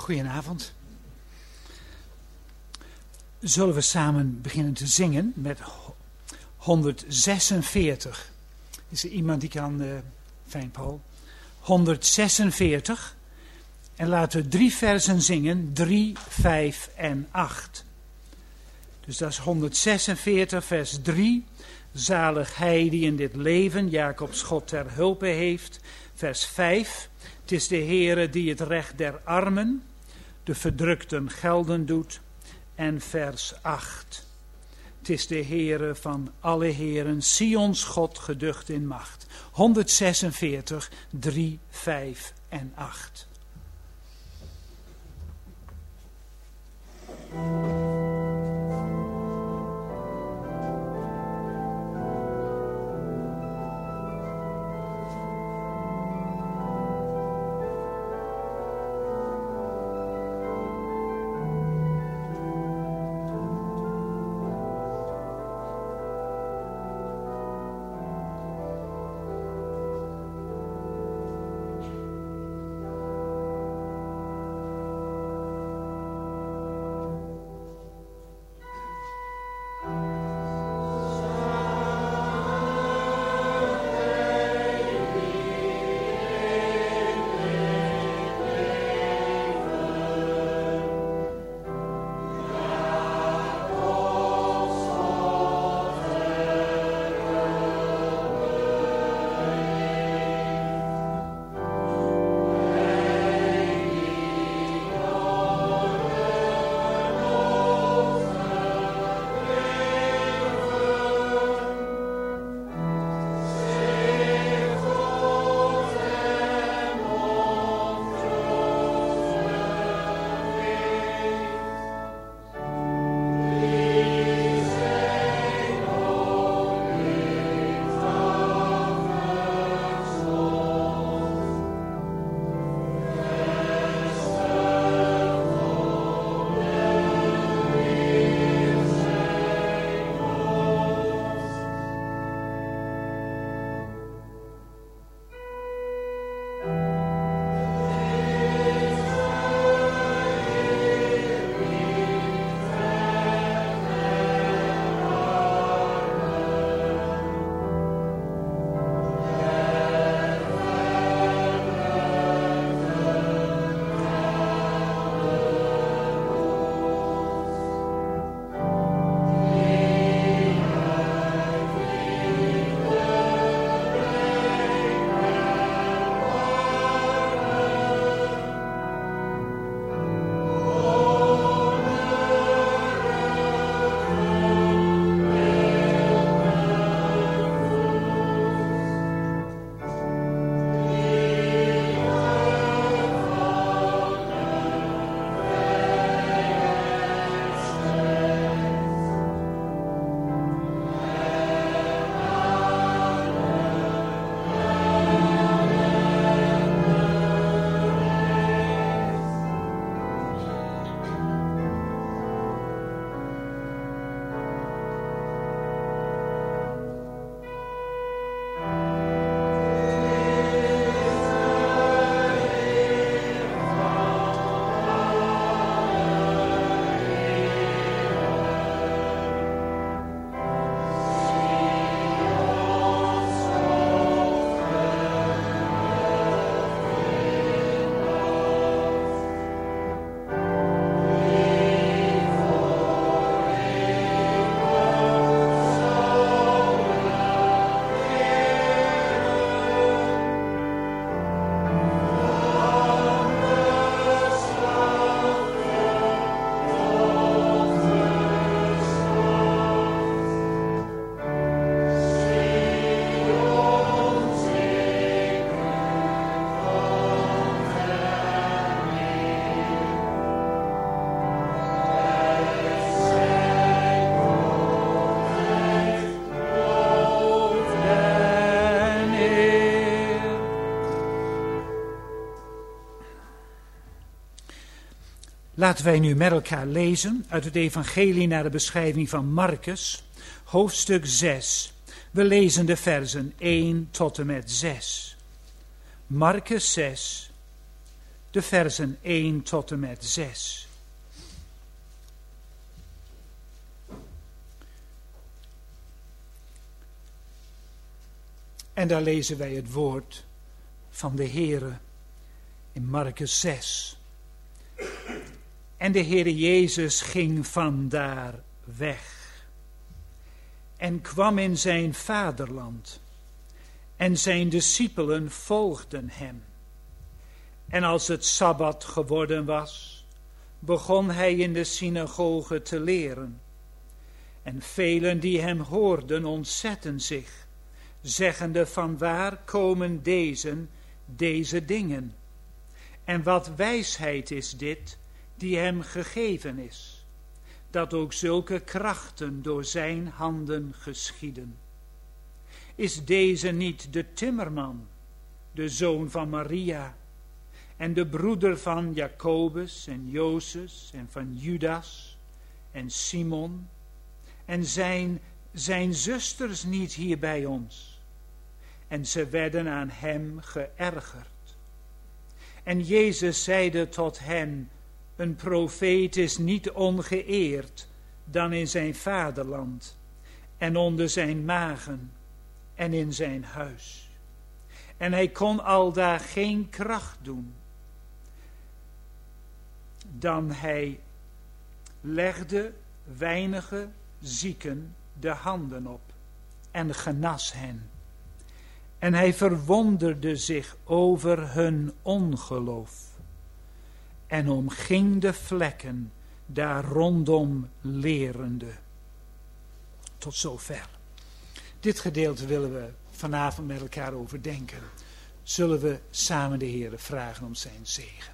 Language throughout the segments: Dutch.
Goedenavond. Zullen we samen beginnen te zingen met 146. Is er iemand die kan, fijn Paul, 146. En laten we 3 versen zingen, 3, 5 en 8. Dus dat is 146 vers 3. Zalig hij die in dit leven Jacobs God ter hulpe heeft. Vers 5. Het is de Heere die het recht der armen, de verdrukten gelden doet. En vers 8. Het is de Heere van alle heren, Sions God geducht in macht. 146, 3, 5 en 8. Laten wij nu met elkaar lezen uit het evangelie naar de beschrijving van Marcus, hoofdstuk 6. We lezen de versen 1 tot en met 6. Marcus 6, de versen 1 tot en met 6. En daar lezen wij het woord van de Heere in Markus 6. En de Heere Jezus ging vandaar weg en kwam in zijn vaderland. En zijn discipelen volgden hem. En als het Sabbat geworden was, begon hij in de synagoge te leren. En velen die hem hoorden ontzetten zich, zeggende: vanwaar komen deze dingen? En wat wijsheid is dit die hem gegeven is, dat ook zulke krachten door zijn handen geschieden? Is deze niet de timmerman, de zoon van Maria, en de broeder van Jacobus en Jozef en van Judas en Simon? En zijn zusters niet hier bij ons? En ze werden aan hem geërgerd. En Jezus zeide tot hen: een profeet is niet ongeëerd dan in zijn vaderland en onder zijn magen en in zijn huis. En hij kon aldaar geen kracht doen, dan hij legde weinige zieken de handen op en genas hen. En hij verwonderde zich over hun ongeloof en omging de vlekken daar rondom lerende. Tot zover. Dit gedeelte willen we vanavond met elkaar overdenken. Zullen we samen de Heere vragen om zijn zegen.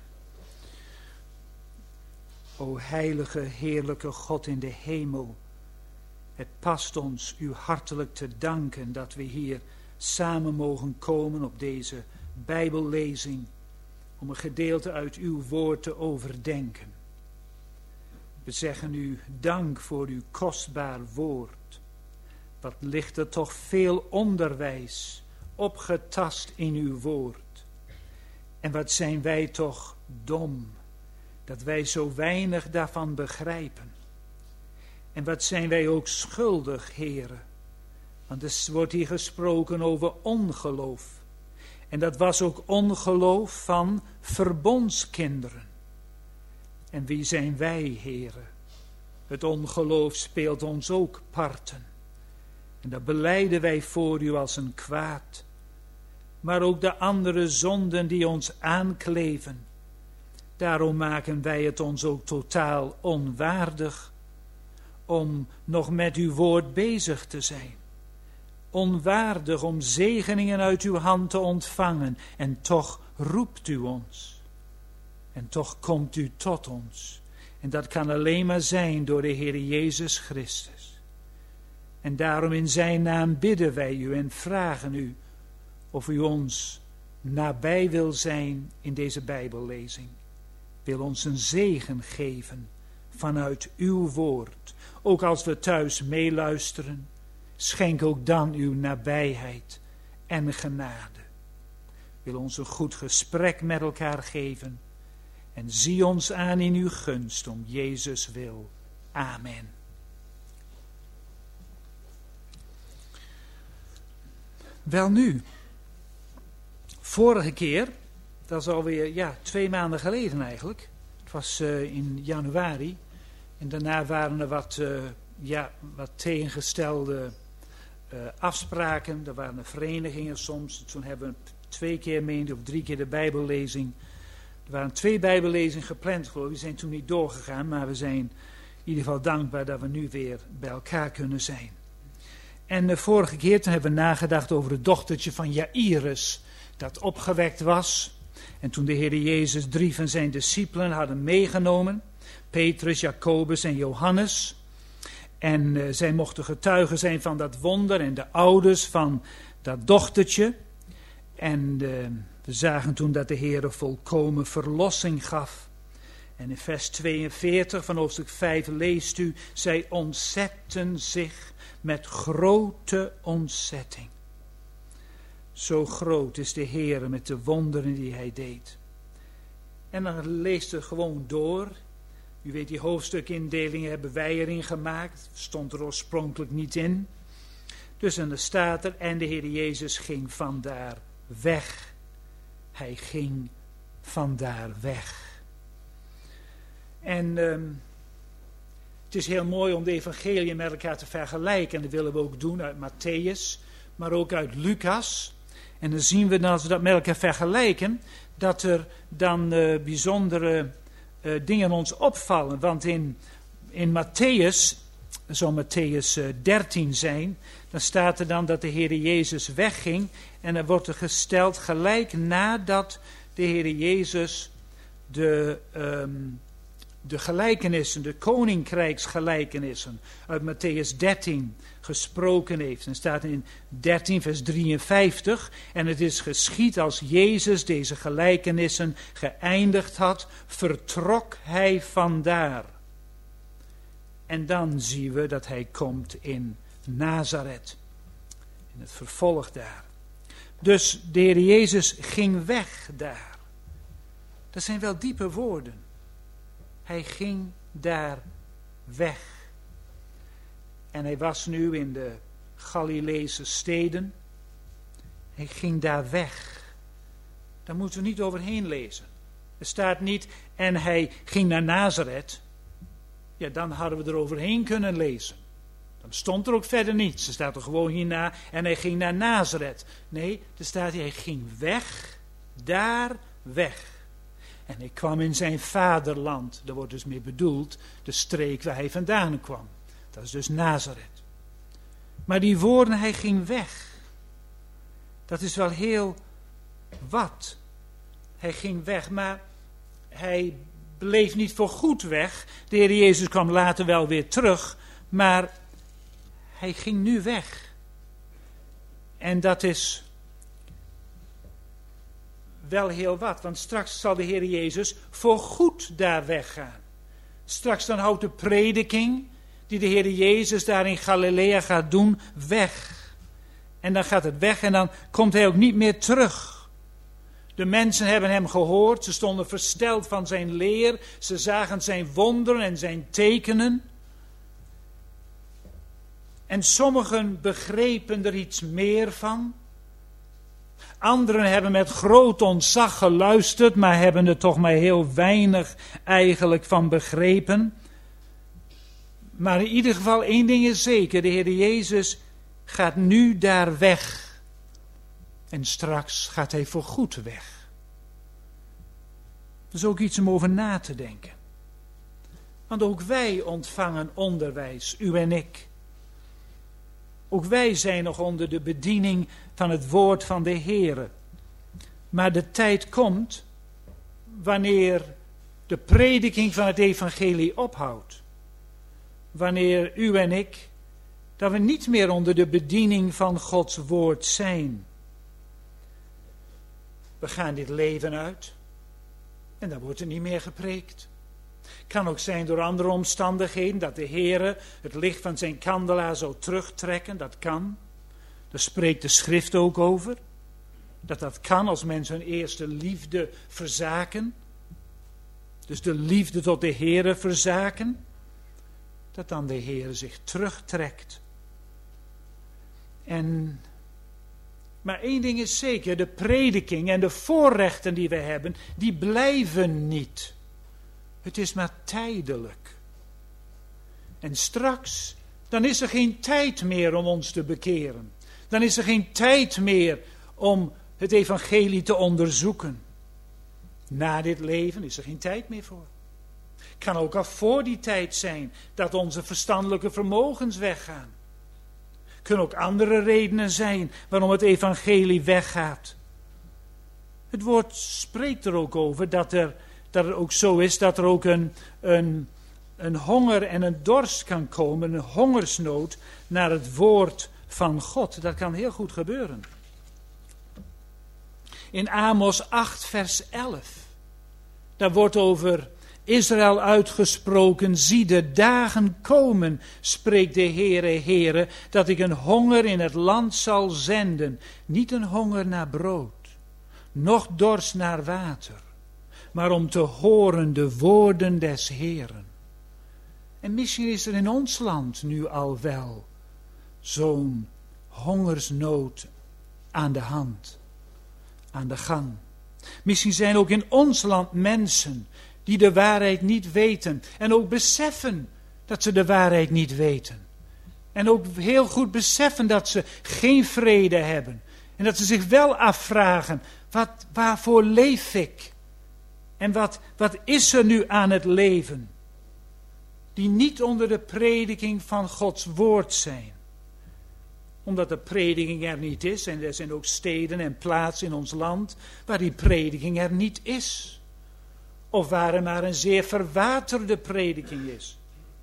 O heilige, heerlijke God in de hemel, het past ons u hartelijk te danken dat we hier samen mogen komen op deze Bijbellezing om een gedeelte uit uw woord te overdenken. We zeggen u dank voor uw kostbaar woord. Wat ligt er toch veel onderwijs opgetast in uw woord. En wat zijn wij toch dom, dat wij zo weinig daarvan begrijpen. En wat zijn wij ook schuldig, Heere. Want er wordt hier gesproken over ongeloof. En dat was ook ongeloof van verbondskinderen. En wie zijn wij, Heere? Het ongeloof speelt ons ook parten. En dat belijden wij voor u als een kwaad. Maar ook de andere zonden die ons aankleven. Daarom maken wij het ons ook totaal onwaardig om nog met uw woord bezig te zijn. Onwaardig om zegeningen uit uw hand te ontvangen. En toch roept u ons. En toch komt u tot ons. En dat kan alleen maar zijn door de Heer Jezus Christus. En daarom in zijn naam bidden wij u en vragen u of u ons nabij wil zijn in deze Bijbellezing. Wil ons een zegen geven vanuit uw woord. Ook als we thuis meeluisteren, schenk ook dan uw nabijheid en genade. Wil ons een goed gesprek met elkaar geven. En zie ons aan in uw gunst om Jezus wil. Amen. Welnu, vorige keer, dat is alweer 2 maanden geleden eigenlijk. Het was in januari. En daarna waren er wat tegengestelde afspraken. Er waren verenigingen soms. Toen hebben we 2 keer of 3 keer de Bijbellezing. Er waren 2 Bijbellezingen gepland, geloof ik. Die zijn toen niet doorgegaan, maar we zijn in ieder geval dankbaar dat we nu weer bij elkaar kunnen zijn. En de vorige keer toen hebben we nagedacht over het dochtertje van Jairus, dat opgewekt was. En toen de Heer Jezus 3 van zijn discipelen hadden meegenomen, Petrus, Jacobus en Johannes. En zij mochten getuigen zijn van dat wonder en de ouders van dat dochtertje. En we zagen toen dat de Heer volkomen verlossing gaf. En in vers 42 van hoofdstuk 5 leest u: zij ontzetten zich met grote ontzetting. Zo groot is de Heer met de wonderen die hij deed. En dan leest het gewoon door. U weet, die hoofdstukindelingen hebben wij erin gemaakt. Stond er oorspronkelijk niet in. Dus en dan staat er, en de Heer Jezus ging vandaar weg. Hij ging vandaar weg. En het is heel mooi om de evangeliën met elkaar te vergelijken. En dat willen we ook doen uit Matthäus, maar ook uit Lucas. En dan zien we, als we dat met elkaar vergelijken, dat er dan bijzondere dingen ons opvallen. Want in Matthäus, zou Matthäus 13 zijn, dan staat er dan dat de Heer Jezus wegging. En dan wordt er gesteld gelijk nadat de Heer Jezus de gelijkenissen, de koninkrijksgelijkenissen uit Matthäus 13 gesproken heeft. En staat in 13 vers 53. En het is geschied als Jezus deze gelijkenissen geëindigd had, vertrok hij vandaar. En dan zien we dat hij komt in Nazareth. In het vervolg daar. Dus de Heer Jezus ging weg daar. Dat zijn wel diepe woorden. Hij ging daar weg. En hij was nu in de Galileese steden. Hij ging daar weg. Daar moeten we niet overheen lezen. Er staat niet, en hij ging naar Nazareth. Ja, dan hadden we er overheen kunnen lezen. Dan stond er ook verder niets. Er staat er gewoon hierna, en hij ging naar Nazareth. Nee, er staat hij ging weg, daar weg. En hij kwam in zijn vaderland. Daar wordt dus mee bedoeld de streek waar hij vandaan kwam. Dat is dus Nazareth. Maar die woorden, hij ging weg. Dat is wel heel wat. Hij ging weg, maar hij bleef niet voor goed weg. De Heer Jezus kwam later wel weer terug, maar hij ging nu weg. En dat is wel heel wat, want straks zal de Heer Jezus voor goed daar weggaan. Straks dan houdt de prediking die de Heer Jezus daar in Galilea gaat doen weg. En dan gaat het weg en dan komt hij ook niet meer terug. De mensen hebben hem gehoord, ze stonden versteld van zijn leer, ze zagen zijn wonderen en zijn tekenen. En sommigen begrepen er iets meer van. Anderen hebben met groot ontzag geluisterd, maar hebben er toch maar heel weinig eigenlijk van begrepen. Maar in ieder geval één ding is zeker, de Heer Jezus gaat nu daar weg. En straks gaat hij voor goed weg. Dat is ook iets om over na te denken. Want ook wij ontvangen onderwijs, u en ik. Ook wij zijn nog onder de bediening van het woord van de Heere. Maar de tijd komt wanneer de prediking van het evangelie ophoudt. Wanneer u en ik, dat we niet meer onder de bediening van Gods woord zijn. We gaan dit leven uit en dan wordt er niet meer gepreekt. Kan ook zijn door andere omstandigheden dat de Heere het licht van zijn kandelaar zou terugtrekken. Dat kan. Daar spreekt de schrift ook over. Dat kan als mensen hun eerste liefde verzaken. Dus de liefde tot de Heere verzaken. Dat dan de Heere zich terugtrekt. Maar één ding is zeker, de prediking en de voorrechten die we hebben, die blijven niet. Het is maar tijdelijk. En straks, dan is er geen tijd meer om ons te bekeren. Dan is er geen tijd meer om het evangelie te onderzoeken. Na dit leven is er geen tijd meer voor. Het kan ook al voor die tijd zijn dat onze verstandelijke vermogens weggaan. Er kunnen ook andere redenen zijn waarom het evangelie weggaat. Het woord spreekt er ook over dat het ook zo is dat er ook een honger en een dorst kan komen, een hongersnood naar het woord van God. Dat kan heel goed gebeuren. In Amos 8 vers 11, daar wordt over Israël uitgesproken, zie de dagen komen, spreekt de Heere, dat ik een honger in het land zal zenden, niet een honger naar brood, noch dorst naar water, maar om te horen de woorden des Heeren. En misschien is er in ons land nu al wel zo'n hongersnood aan de hand, aan de gang. Misschien zijn ook in ons land mensen die de waarheid niet weten en ook beseffen dat ze de waarheid niet weten. En ook heel goed beseffen dat ze geen vrede hebben. En dat ze zich wel afvragen, waarvoor leef ik? En wat is er nu aan het leven? Die niet onder de prediking van Gods woord zijn. Omdat de prediking er niet is. En er zijn ook steden en plaatsen in ons land waar die prediking er niet is. Of waar er maar een zeer verwaterde prediking is.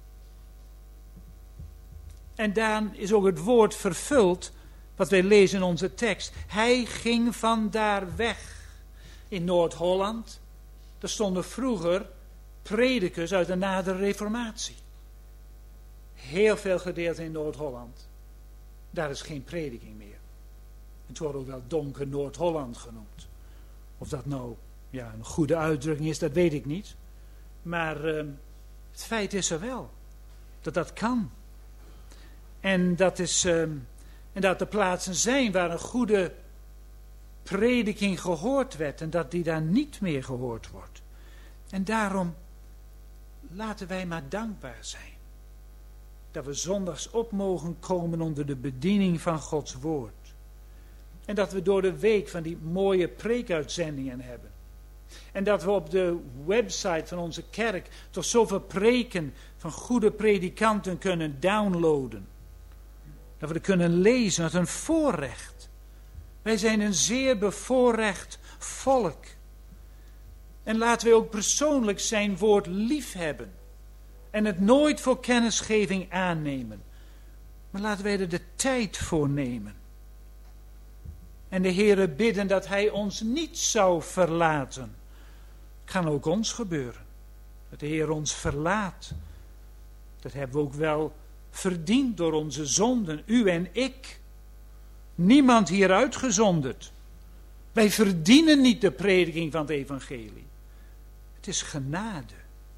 En dan is ook het woord vervuld, wat wij lezen in onze tekst. Hij ging vandaar weg. In Noord-Holland, er stonden vroeger predikers uit de nadere reformatie. Heel veel gedeelten in Noord-Holland. Daar is geen prediking meer. Het wordt ook wel donker Noord-Holland genoemd. Of dat nou een goede uitdrukking is, dat weet ik niet. Maar het feit is er wel. Dat kan. En dat er plaatsen zijn waar een goede prediking gehoord werd. En dat die daar niet meer gehoord wordt. En daarom laten wij maar dankbaar zijn. Dat we zondags op mogen komen onder de bediening van Gods woord. En dat we door de week van die mooie preekuitzendingen hebben. En dat we op de website van onze kerk toch zoveel preken van goede predikanten kunnen downloaden. Dat we er kunnen lezen, wat een voorrecht. Wij zijn een zeer bevoorrecht volk. En laten we ook persoonlijk zijn woord lief hebben. En het nooit voor kennisgeving aannemen. Maar laten wij er de tijd voor nemen. En de Heere bidden dat Hij ons niet zou verlaten. Kan ook ons gebeuren. Dat de Heer ons verlaat. Dat hebben we ook wel verdiend door onze zonden. U en ik. Niemand hier uitgezonderd. Wij verdienen niet de prediking van het evangelie. Het is genade.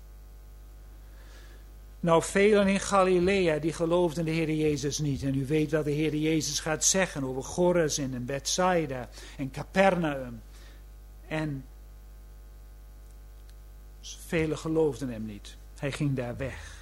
Nou, velen in Galilea die geloofden de Heer Jezus niet. En u weet wat de Heer Jezus gaat zeggen over Chorazin en Bethsaida en Capernaum. En velen geloofden hem niet. Hij ging daar weg.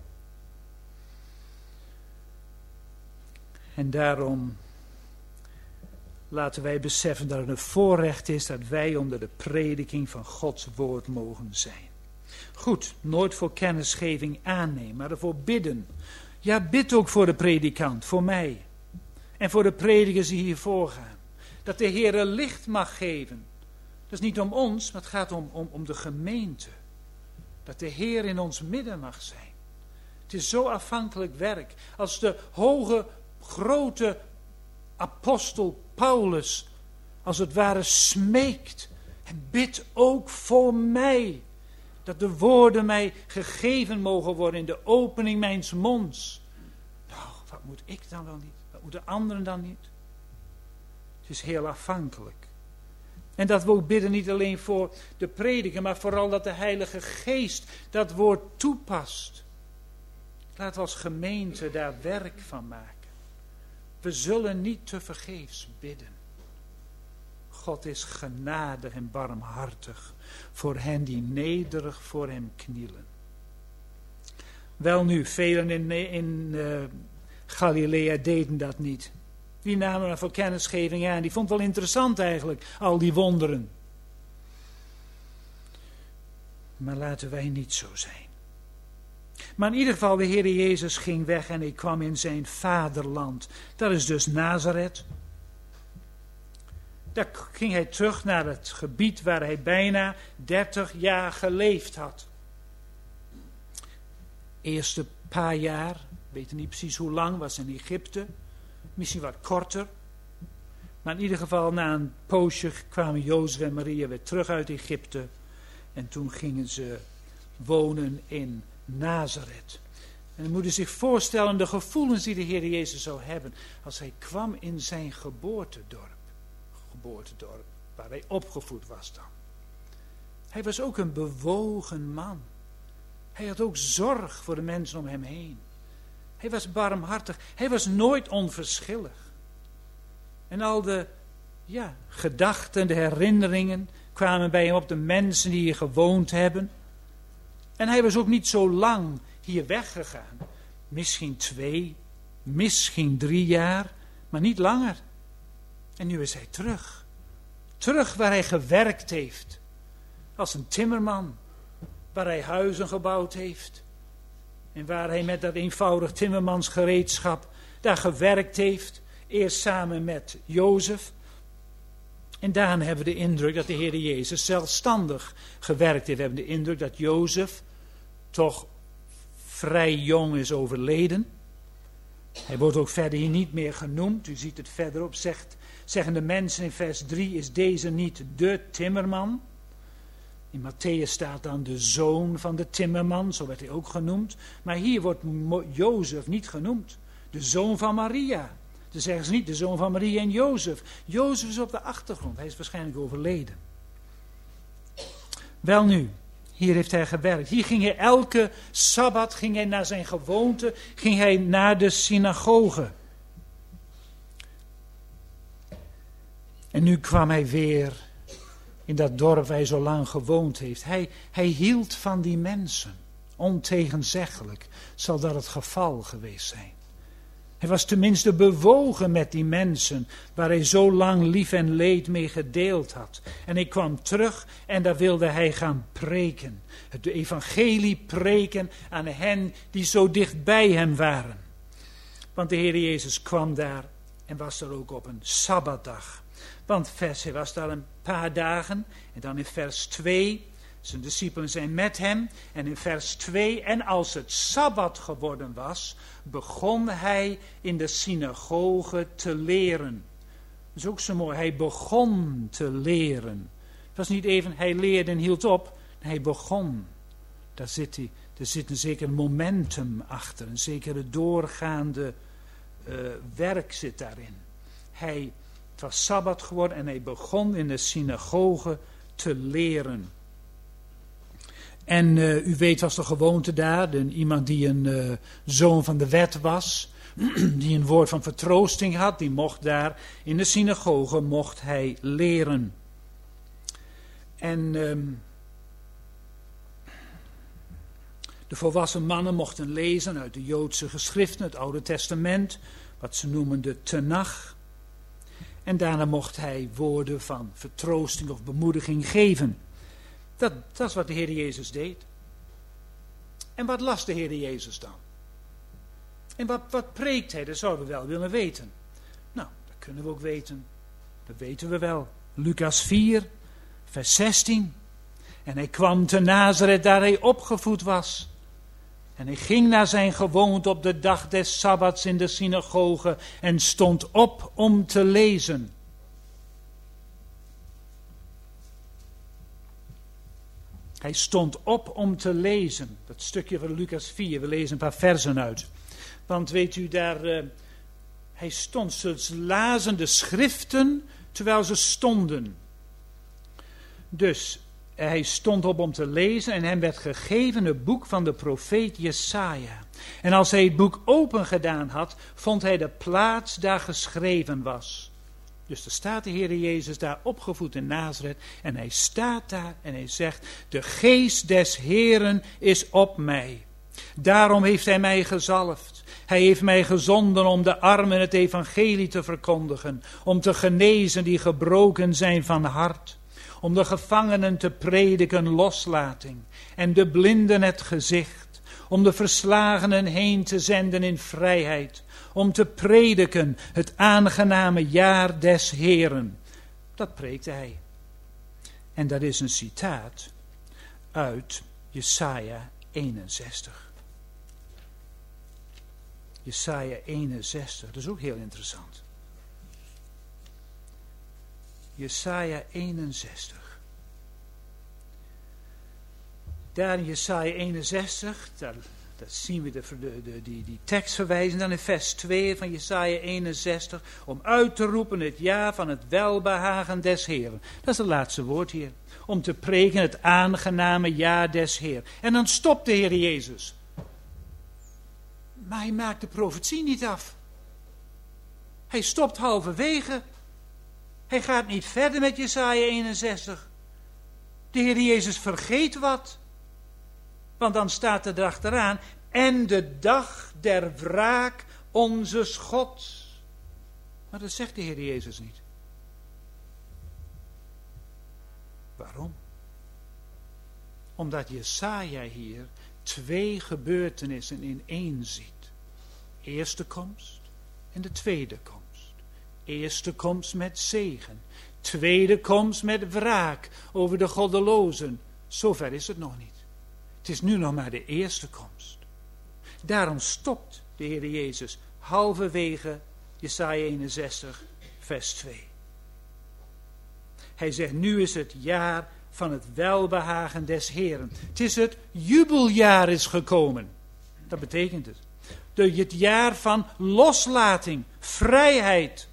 En daarom laten wij beseffen dat het een voorrecht is dat wij onder de prediking van Gods woord mogen zijn. Goed, nooit voor kennisgeving aannemen, maar ervoor bidden. Ja, bid ook voor de predikant, voor mij. En voor de predikers die hiervoor gaan. Dat de Heer licht mag geven. Dat is niet om ons, maar het gaat om de gemeente. Dat de Heer in ons midden mag zijn. Het is zo afhankelijk werk. Als de hoge, grote apostel Paulus, als het ware smeekt. En bid ook voor mij. Dat de woorden mij gegeven mogen worden in de opening mijns monds. Nou, wat moet ik dan wel niet? Wat moeten anderen dan niet? Het is heel afhankelijk. En dat we ook bidden niet alleen voor de prediker, maar vooral dat de Heilige Geest dat woord toepast. Laten we als gemeente daar werk van maken. We zullen niet tevergeefs bidden. God is genadig en barmhartig voor hen die nederig voor hem knielen. Welnu, velen in Galilea deden dat niet. Die namen er voor kennisgeving aan. Die vond het wel interessant eigenlijk, al die wonderen. Maar laten wij niet zo zijn. Maar in ieder geval, de Heer Jezus ging weg en hij kwam in zijn vaderland. Dat is dus Nazareth. Daar ging hij terug naar het gebied waar hij bijna 30 jaar geleefd had. Eerste paar jaar, weten niet precies hoe lang, was in Egypte. Misschien wat korter. Maar in ieder geval, na een poosje kwamen Jozef en Maria weer terug uit Egypte. En toen gingen ze wonen in Nazareth. En dan moet je zich voorstellen de gevoelens die de Heer Jezus zou hebben als hij kwam in zijn geboortedorp, waar hij opgevoed was dan. Hij was ook een bewogen man. Hij had ook zorg voor de mensen om hem heen. Hij was barmhartig. Hij was nooit onverschillig. En al de gedachten, de herinneringen kwamen bij hem op, de mensen die hier gewoond hebben. En hij was ook niet zo lang hier weggegaan. Misschien 2, misschien 3 jaar, maar niet langer. En nu is hij terug. Terug waar hij gewerkt heeft. Als een timmerman. Waar hij huizen gebouwd heeft. En waar hij met dat eenvoudig timmermansgereedschap daar gewerkt heeft. Eerst samen met Jozef. En daarna hebben we de indruk dat de Heer Jezus zelfstandig gewerkt heeft. We hebben de indruk dat Jozef toch vrij jong is overleden. Hij wordt ook verder hier niet meer genoemd. U ziet het verderop, zeggen de mensen in vers 3, is deze niet de timmerman? In Matthäus staat dan de zoon van de timmerman, zo werd hij ook genoemd. Maar hier wordt Jozef niet genoemd. De zoon van Maria. Dan zeggen ze niet de zoon van Maria en Jozef. Jozef is op de achtergrond, hij is waarschijnlijk overleden. Welnu, hier heeft hij gewerkt. Hier ging hij elke Sabbat, naar zijn gewoonte, ging hij naar de synagoge. En nu kwam hij weer in dat dorp waar hij zo lang gewoond heeft. Hij hield van die mensen. Ontegenzeggelijk zal dat het geval geweest zijn. Hij was tenminste bewogen met die mensen waar hij zo lang lief en leed mee gedeeld had. En hij kwam terug en daar wilde hij gaan preken. Het evangelie preken aan hen die zo dicht bij hem waren. Want de Heer Jezus kwam daar en was er ook op een Sabbatdag. Want hij was daar een paar dagen en dan in vers 2, zijn discipelen zijn met hem. En in vers 2, en als het Sabbat geworden was, begon hij in de synagoge te leren. Dat is ook zo mooi, hij begon te leren. Het was niet even, hij leerde en hield op, hij begon. Er zit een zeker momentum achter, een zekere doorgaande werk zit daarin. Het was Sabbat geworden en hij begon in de synagoge te leren. En u weet, was de gewoonte daar, iemand die een zoon van de wet was, die een woord van vertroosting had, die mocht daar in de synagoge, mocht hij leren. En de volwassen mannen mochten lezen uit de Joodse geschriften, het Oude Testament, wat ze noemen de Tenach. En daarna mocht hij woorden van vertroosting of bemoediging geven. Dat is wat de Heer Jezus deed. En wat las de Heer Jezus dan? En wat preekt hij? Dat zouden we wel willen weten. Nou, dat kunnen we ook weten. Dat weten we wel. Lucas 4, vers 16. En hij kwam te Nazareth, daar hij opgevoed was. En hij ging naar zijn gewoonte op de dag des Sabbats in de synagoge en stond op om te lezen. Hij stond op om te lezen. Dat stukje van Lucas 4, we lezen een paar versen uit. Want weet u, hij stond, ze lazen de schriften terwijl ze stonden. Dus hij stond op om te lezen en hem werd gegeven het boek van de profeet Jesaja. En als hij het boek open gedaan had, vond hij de plaats daar geschreven was. Dus er staat de Heer Jezus daar opgevoed in Nazareth en hij staat daar en hij zegt, de geest des Heeren is op mij. Daarom heeft hij mij gezalfd. Hij heeft mij gezonden om de armen het evangelie te verkondigen, om te genezen die gebroken zijn van hart, om de gevangenen te prediken loslating en de blinden het gezicht, om de verslagenen heen te zenden in vrijheid, om te prediken het aangename jaar des Heeren. Dat preekte hij. En dat is een citaat uit Jesaja 61. Jesaja 61, dat is ook heel interessant. Jesaja 61. Daar in Jesaja 61, daar Dat zien we die tekst verwijzen dan in vers 2 van Jesaja 61. Om uit te roepen het jaar van het welbehagen des Heeren. Dat is het laatste woord hier. Om te preken het aangename jaar des Heeren. En dan stopt de Heer Jezus. Maar hij maakt de profetie niet af. Hij stopt halverwege. Hij gaat niet verder met Jesaja 61. De Heer Jezus vergeet wat. Want dan staat er achteraan. En de dag der wraak onzes Gods. Maar dat zegt de Heer Jezus niet. Waarom? Omdat Jesaja hier 2 gebeurtenissen in één ziet. Eerste komst en de tweede komst. Eerste komst met zegen. Tweede komst met wraak over de goddelozen. Zover is het nog niet. Het is nu nog maar de eerste komst. Daarom stopt de Heer Jezus halverwege Jesaja 61 vers 2. Hij zegt, nu is het jaar van het welbehagen des Heeren. Het is het jubeljaar is gekomen. Dat betekent het. Het jaar van loslating, vrijheid.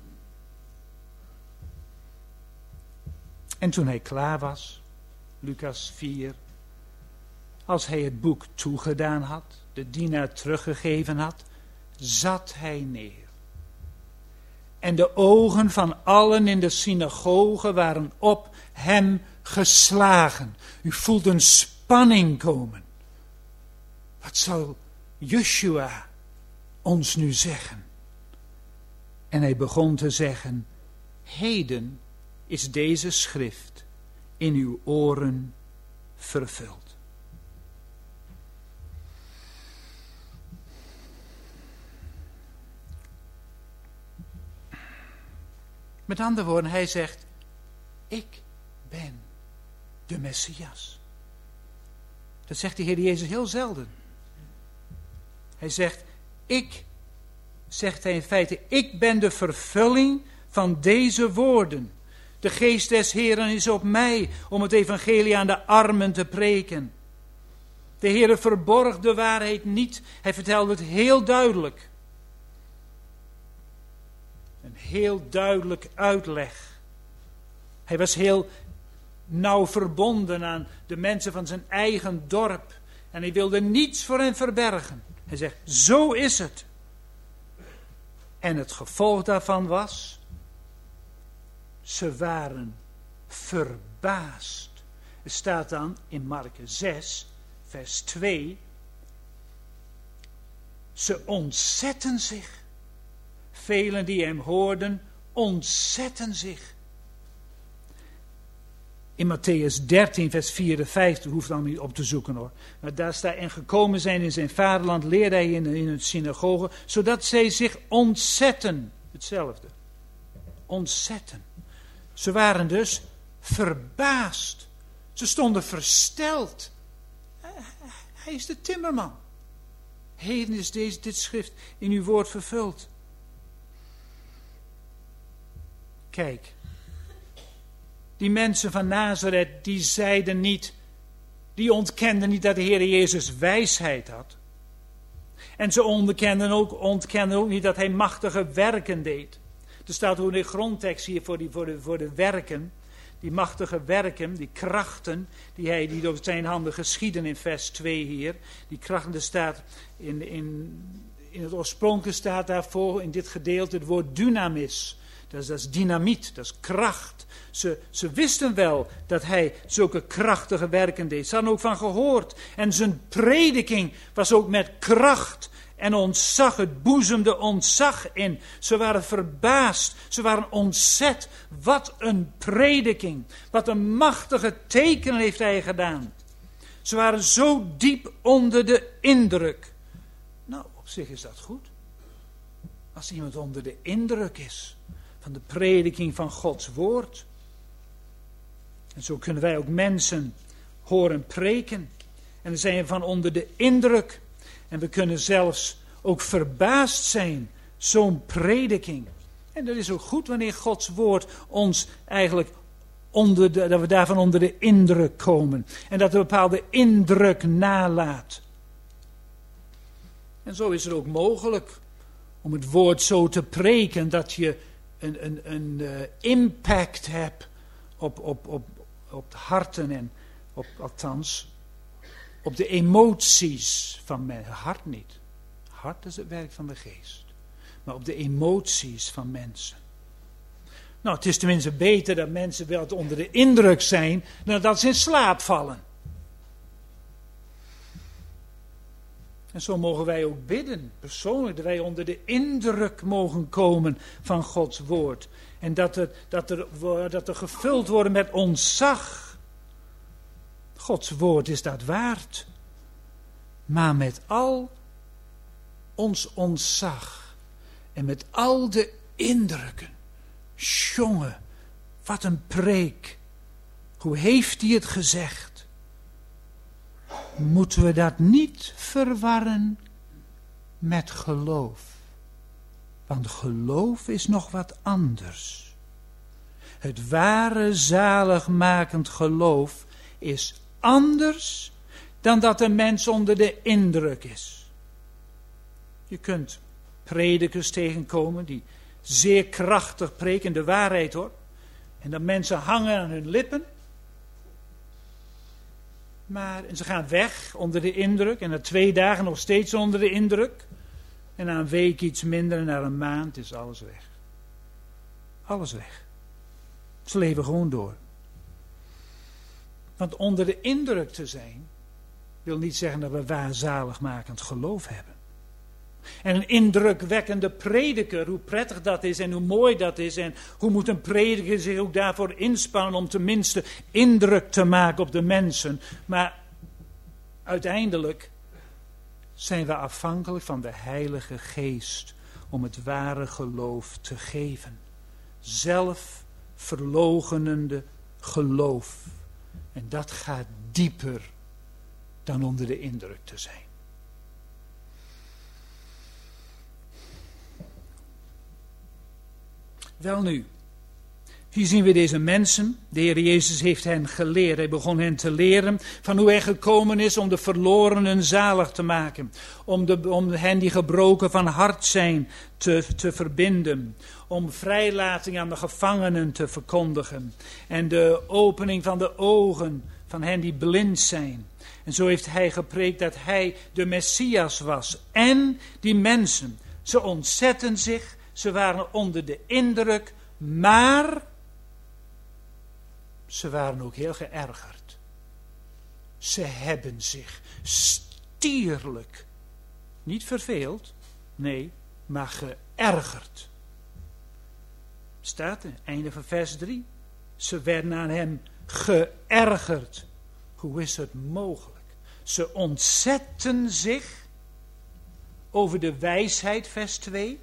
En toen hij klaar was, Lucas 4, als hij het boek toegedaan had, de dienaar teruggegeven had, zat hij neer. En de ogen van allen in de synagoge waren op hem geslagen. U voelt een spanning komen. Wat zal Yeshua ons nu zeggen? En hij begon te zeggen, heden is deze schrift in uw oren vervuld. Met andere woorden, hij zegt, ik ben de Messias. Dat zegt de Heer Jezus heel zelden. Hij zegt, zegt hij in feite, ik ben de vervulling van deze woorden. De geest des Heeren is op mij om het evangelie aan de armen te preken. De Heer verborg de waarheid niet, hij vertelde het heel duidelijk. Een heel duidelijk uitleg. Hij was heel nauw verbonden aan de mensen van zijn eigen dorp. En hij wilde niets voor hen verbergen. Hij zegt, zo is het. En het gevolg daarvan was, ze waren verbaasd. Er staat dan in Markus 6, vers 2. Ze ontzetten zich. Velen die hem hoorden, ontzetten zich. In Matthäus 13, vers 54, hoeft dan niet op te zoeken hoor. Maar daar staat, en gekomen zijn in zijn vaderland, leerde hij in het synagoge, zodat zij zich ontzetten. Hetzelfde. Ontzetten. Ze waren dus verbaasd. Ze stonden versteld. Hij is de timmerman. Heden is dit schrift in uw woord vervuld. Kijk, die mensen van Nazareth, die zeiden niet, die ontkenden niet dat de Heer Jezus wijsheid had. En ze ontkenden ook niet dat hij machtige werken deed. Er staat ook in de grondtekst hier voor de werken, die machtige werken, die krachten, die door zijn handen geschieden in vers 2 hier. Die krachten, er staat in het oorspronkelijke staat daarvoor in dit gedeelte het woord dynamis. Dat is dynamiet, dat is kracht. Ze wisten wel dat hij zulke krachtige werken deed. Ze hadden ook van gehoord. En zijn prediking was ook met kracht en ontzag. Het boezemde ontzag in. Ze waren verbaasd. Ze waren ontzet. Wat een prediking. Wat een machtige tekenen heeft hij gedaan. Ze waren zo diep onder de indruk. Nou, op zich is dat goed. Als iemand onder de indruk is van de prediking van Gods woord. En zo kunnen wij ook mensen horen preken. En dan zijn we van onder de indruk. En we kunnen zelfs ook verbaasd zijn. Zo'n prediking. En dat is ook goed wanneer Gods woord ons eigenlijk dat we daarvan onder de indruk komen. En dat een bepaalde indruk nalaat. En zo is het ook mogelijk om het woord zo te preken dat je een impact hebt op de harten en althans op de emoties van mensen. Hart niet. Hart is het werk van de geest. Maar op de emoties van mensen. Nou, het is tenminste beter dat mensen wel onder de indruk zijn dan dat ze in slaap vallen. En zo mogen wij ook bidden, persoonlijk, dat wij onder de indruk mogen komen van Gods woord. En dat er gevuld worden met ontzag. Gods woord is dat waard. Maar met al ons ontzag en met al de indrukken. Jongen, wat een preek. Hoe heeft hij het gezegd? Moeten we dat niet verwarren met geloof? Want geloof is nog wat anders. Het ware zaligmakend geloof is anders dan dat een mens onder de indruk is. Je kunt predikers tegenkomen die zeer krachtig preken, de waarheid hoor. En dat mensen hangen aan hun lippen. Maar ze gaan weg onder de indruk. En na 2 dagen nog steeds onder de indruk. En na een week iets minder en na een maand is alles weg. Alles weg. Ze leven gewoon door. Want onder de indruk te zijn wil niet zeggen dat we waar zaligmakend geloof hebben. En een indrukwekkende prediker, hoe prettig dat is en hoe mooi dat is. En hoe moet een prediker zich ook daarvoor inspannen om tenminste indruk te maken op de mensen. Maar uiteindelijk zijn we afhankelijk van de Heilige Geest om het ware geloof te geven. Zelfverloochenende geloof. En dat gaat dieper dan onder de indruk te zijn. Welnu, hier zien we deze mensen. De Heer Jezus heeft hen geleerd. Hij begon hen te leren van hoe hij gekomen is om de verlorenen zalig te maken. Om hen die gebroken van hart zijn te verbinden. Om vrijlating aan de gevangenen te verkondigen. En de opening van de ogen van hen die blind zijn. En zo heeft hij gepreekt dat hij de Messias was. En die mensen, ze ontzetten zich. Ze waren onder de indruk, maar ze waren ook heel geërgerd. Ze hebben zich stierlijk, niet verveeld, nee, maar geërgerd. Staat er, einde van vers 3. Ze werden aan hem geërgerd. Hoe is het mogelijk? Ze ontzetten zich over de wijsheid, vers 2.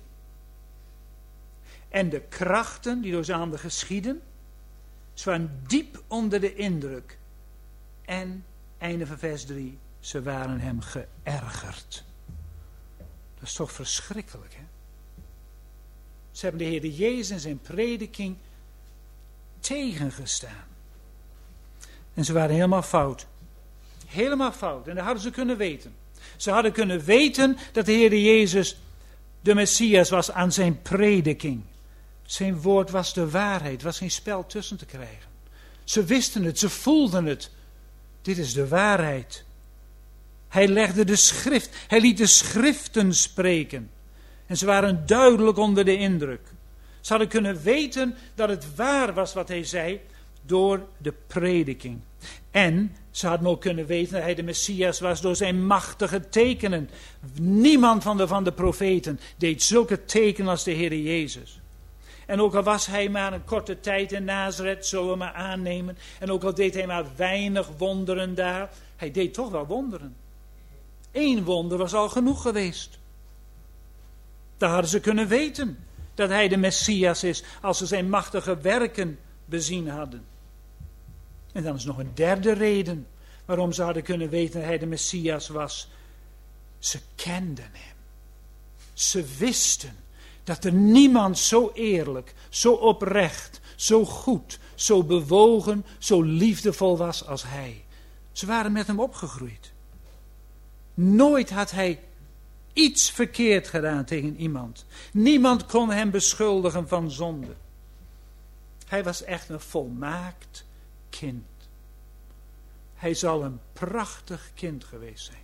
En de krachten die door zijn handen geschieden. Ze waren diep onder de indruk. En, einde van vers 3, ze waren hem geërgerd. Dat is toch verschrikkelijk, hè? Ze hebben de Heer Jezus en zijn prediking tegengestaan. En ze waren helemaal fout. Helemaal fout. En dat hadden ze kunnen weten. Ze hadden kunnen weten dat de Heer Jezus de Messias was aan zijn prediking. Zijn woord was de waarheid, er was geen spel tussen te krijgen. Ze wisten het, ze voelden het. Dit is de waarheid. Hij legde de schrift, hij liet de schriften spreken. En ze waren duidelijk onder de indruk. Ze hadden kunnen weten dat het waar was wat hij zei door de prediking. En ze hadden ook kunnen weten dat hij de Messias was door zijn machtige tekenen. Niemand van de profeten deed zulke tekenen als de Heer Jezus. En ook al was hij maar een korte tijd in Nazareth, zullen we maar aannemen. En ook al deed hij maar weinig wonderen daar, hij deed toch wel wonderen. 1 wonder was al genoeg geweest. Daar hadden ze kunnen weten dat hij de Messias is, als ze zijn machtige werken bezien hadden. En dan is nog een 3e reden waarom ze hadden kunnen weten dat hij de Messias was. Ze kenden hem. Ze wisten dat er niemand zo eerlijk, zo oprecht, zo goed, zo bewogen, zo liefdevol was als hij. Ze waren met hem opgegroeid. Nooit had hij iets verkeerd gedaan tegen iemand. Niemand kon hem beschuldigen van zonde. Hij was echt een volmaakt kind. Hij zal een prachtig kind geweest zijn.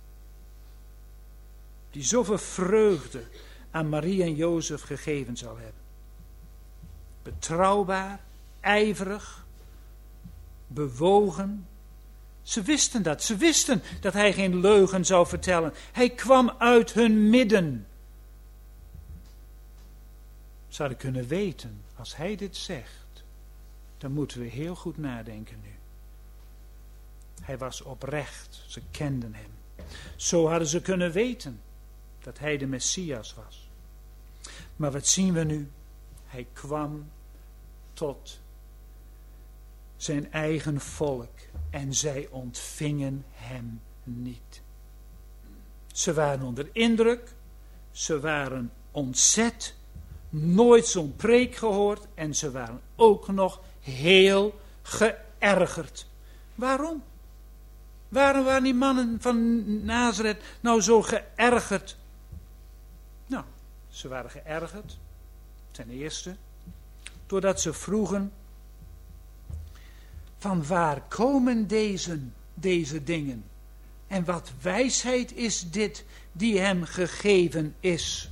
Die zoveel vreugde aan Maria en Jozef gegeven zal hebben. Betrouwbaar, ijverig, bewogen. Ze wisten dat. Ze wisten dat hij geen leugen zou vertellen. Hij kwam uit hun midden. Ze hadden kunnen weten, als hij dit zegt, dan moeten we heel goed nadenken nu. Hij was oprecht. Ze kenden hem. Zo hadden ze kunnen weten dat hij de Messias was. Maar wat zien we nu? Hij kwam tot zijn eigen volk en zij ontvingen hem niet. Ze waren onder indruk, ze waren ontzet, nooit zo'n preek gehoord en ze waren ook nog heel geërgerd. Waarom? Waarom waren die mannen van Nazareth nou zo geërgerd? Nou, ze waren geërgerd, ten eerste, doordat ze vroegen, van waar komen deze dingen? En wat wijsheid is dit die hem gegeven is?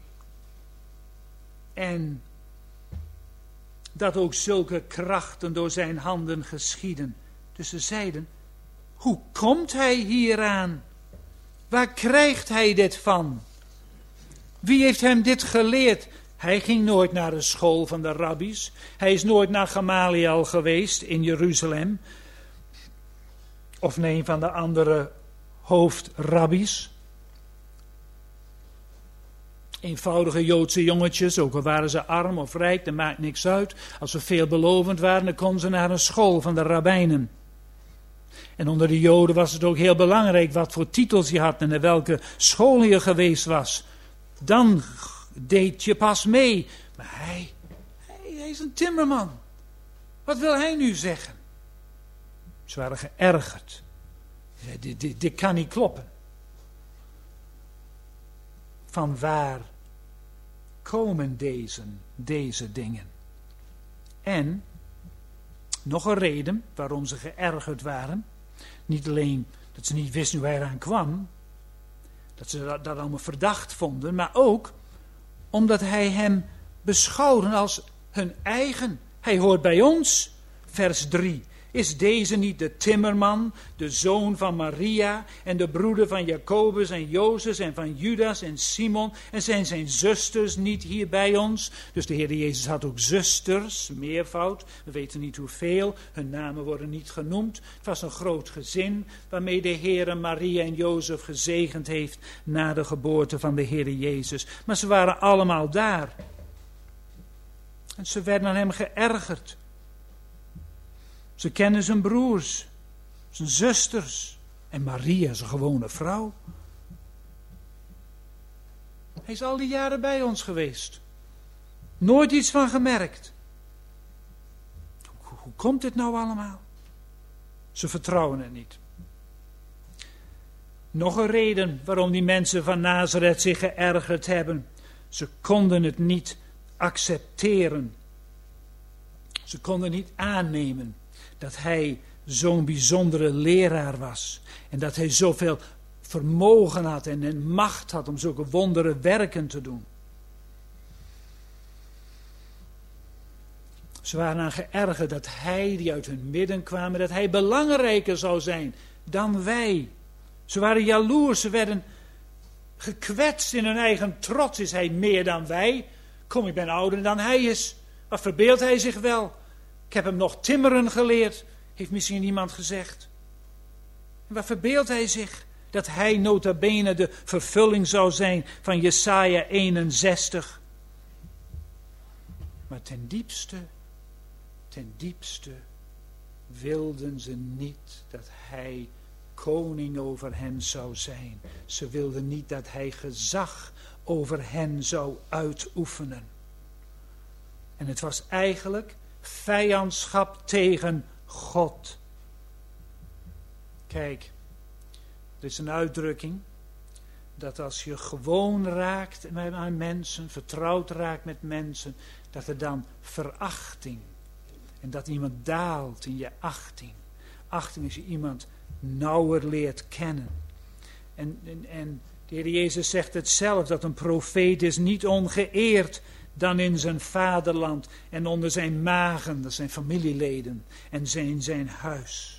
En dat ook zulke krachten door zijn handen geschieden. Dus ze zeiden, hoe komt hij hieraan? Waar krijgt hij dit van? Wie heeft hem dit geleerd? Hij ging nooit naar de school van de rabbies. Hij is nooit naar Gamaliel geweest in Jeruzalem. Of naar een van de andere hoofdrabbies. Eenvoudige Joodse jongetjes, ook al waren ze arm of rijk, dat maakt niks uit. Als ze veelbelovend waren, dan konden ze naar een school van de rabbijnen. En onder de Joden was het ook heel belangrijk wat voor titels je had en naar welke school je geweest was. Dan deed je pas mee. Maar hij is een timmerman. Wat wil hij nu zeggen? Ze waren geërgerd. Dit kan niet kloppen. Van waar komen deze dingen? En nog een reden waarom ze geërgerd waren. Niet alleen dat ze niet wisten hoe hij eraan kwam. Dat ze dat allemaal verdacht vonden. Maar ook omdat hij hem beschouwde als hun eigen. Hij hoort bij ons. Vers 3. Is deze niet de timmerman, de zoon van Maria en de broeder van Jacobus en Jozef en van Judas en Simon? En zijn zijn zusters niet hier bij ons? Dus de Heer Jezus had ook zusters, meervoud. We weten niet hoeveel, hun namen worden niet genoemd. Het was een groot gezin waarmee de Heer Maria en Jozef gezegend heeft na de geboorte van de Heer Jezus. Maar ze waren allemaal daar. En ze werden aan hem geërgerd. Ze kennen zijn broers, zijn zusters en Maria is een gewone vrouw. Hij is al die jaren bij ons geweest. Nooit iets van gemerkt. Hoe komt dit nou allemaal? Ze vertrouwen het niet. Nog een reden waarom die mensen van Nazareth zich geërgerd hebben. Ze konden het niet accepteren. Ze konden niet aannemen dat hij zo'n bijzondere leraar was. En dat hij zoveel vermogen had en macht had om zulke wondere werken te doen. Ze waren aan geërgerd dat hij, die uit hun midden kwam, dat hij belangrijker zou zijn dan wij. Ze waren jaloers, ze werden gekwetst in hun eigen trots. Is hij meer dan wij? Kom, ik ben ouder dan hij is. Wat verbeeldt hij zich wel? Ik heb hem nog timmeren geleerd, heeft misschien iemand gezegd. En waar verbeeldt hij zich? Dat hij nota bene de vervulling zou zijn van Jesaja 61. Maar ten diepste wilden ze niet dat hij koning over hen zou zijn. Ze wilden niet dat hij gezag over hen zou uitoefenen. En het was eigenlijk vijandschap tegen God. Kijk, er is een uitdrukking. dat als je gewoon raakt aan mensen, vertrouwd raakt met mensen, dat er dan verachting, en dat iemand daalt in je achting. Achting is je iemand nauwer leert kennen. En de Heer Jezus zegt het zelf, dat een profeet is niet ongeëerd dan in zijn vaderland en onder zijn magen, dat zijn familieleden, en zijn huis.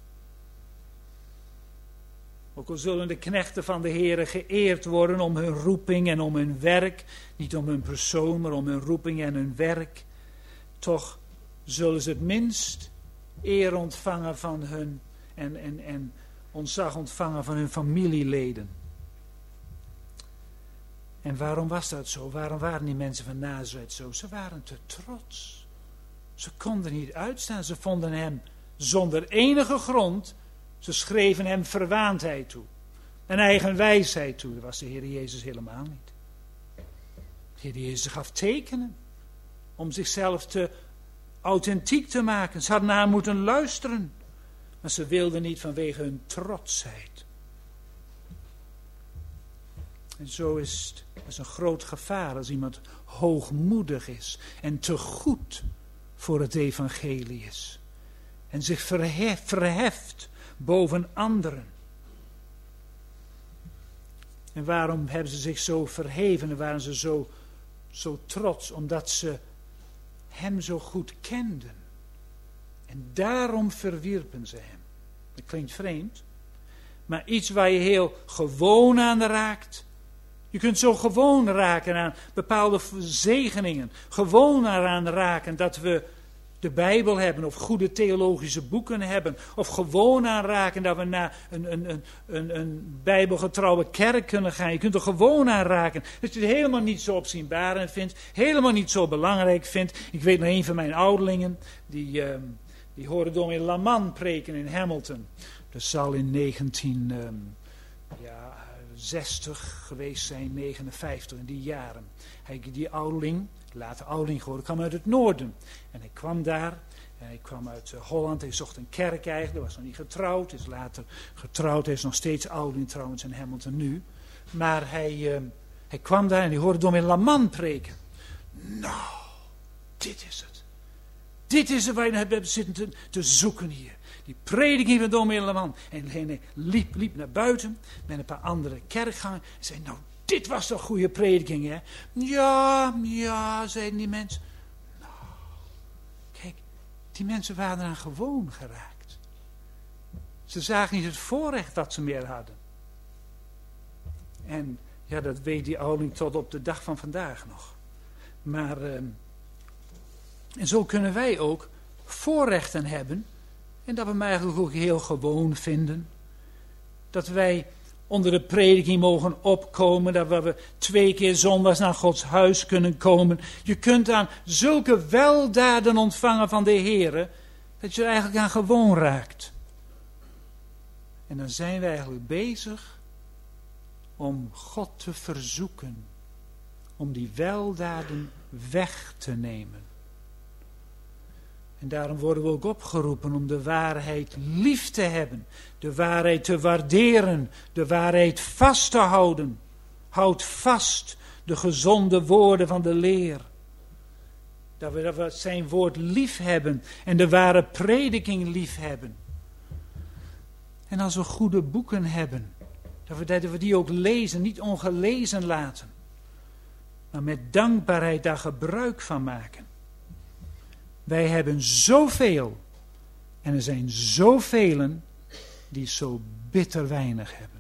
Ook al zullen de knechten van de Heere geëerd worden om hun roeping en om hun werk, niet om hun persoon, maar om hun roeping en hun werk, toch zullen ze het minst eer ontvangen van hun en ontzag ontvangen van hun familieleden. En waarom was dat zo? Waarom waren die mensen van Nazareth zo? Ze waren te trots. Ze konden niet uitstaan. Ze vonden hem zonder enige grond. Ze schreven hem verwaandheid toe. En eigen wijsheid toe. Dat was de Heer Jezus helemaal niet. De Heer Jezus gaf tekenen om zichzelf te authentiek te maken. Ze hadden naar hem moeten luisteren. Maar ze wilden niet vanwege hun trotsheid. En zo is het een groot gevaar als iemand hoogmoedig is en te goed voor het evangelie is. En zich verheft boven anderen. En waarom hebben ze zich zo verheven en waren ze zo trots? Omdat ze hem zo goed kenden. En daarom verwierpen ze hem. Dat klinkt vreemd. Maar iets waar je heel gewoon aan raakt. Je kunt zo gewoon raken aan bepaalde zegeningen. Gewoon eraan raken dat we de Bijbel hebben of goede theologische boeken hebben. Of gewoon aan raken dat we naar een bijbelgetrouwe kerk kunnen gaan. Je kunt er gewoon aan raken. Dat je het helemaal niet zo opzienbarend vindt. Helemaal niet zo belangrijk vindt. Ik weet nog een van mijn ouderlingen. Die hoorde dominee Laman preken in Hamilton. Dat zal in 1960 geweest zijn, 59 in die jaren. Die ouderling, later ouderling geworden, kwam uit het noorden. En hij kwam daar, en hij kwam uit Holland, hij zocht een kerk eigenlijk, was nog niet getrouwd, is later getrouwd, hij is nog steeds ouderling trouwens in Hamilton nu. Maar hij kwam daar en hij hoorde dominee Laman preken. Nou, dit is het. Dit is het waar je hebben zitten te zoeken hier. Die prediking van dominee Laman. En hij liep naar buiten met een paar andere kerkgangers. En zei, nou, dit was toch goede prediking, hè? Ja, zeiden die mensen. Nou, kijk, die mensen waren eraan gewoon geraakt. Ze zagen niet het voorrecht dat ze meer hadden. En ja, dat weet die ouderling tot op de dag van vandaag nog. Maar, en zo kunnen wij ook voorrechten hebben. En dat we hem eigenlijk ook heel gewoon vinden. Dat wij onder de prediking mogen opkomen. Dat we 2 keer zondags naar Gods huis kunnen komen. Je kunt aan zulke weldaden ontvangen van de Heere. Dat je er eigenlijk aan gewoon raakt. En dan zijn we eigenlijk bezig om God te verzoeken. Om die weldaden weg te nemen. En daarom worden we ook opgeroepen om de waarheid lief te hebben. De waarheid te waarderen. De waarheid vast te houden. Houd vast de gezonde woorden van de leer. Dat we zijn woord lief hebben. En de ware prediking lief hebben. En als we goede boeken hebben. Dat we die ook lezen. Niet ongelezen laten. Maar met dankbaarheid daar gebruik van maken. Wij hebben zoveel. En er zijn zoveel die zo bitter weinig hebben.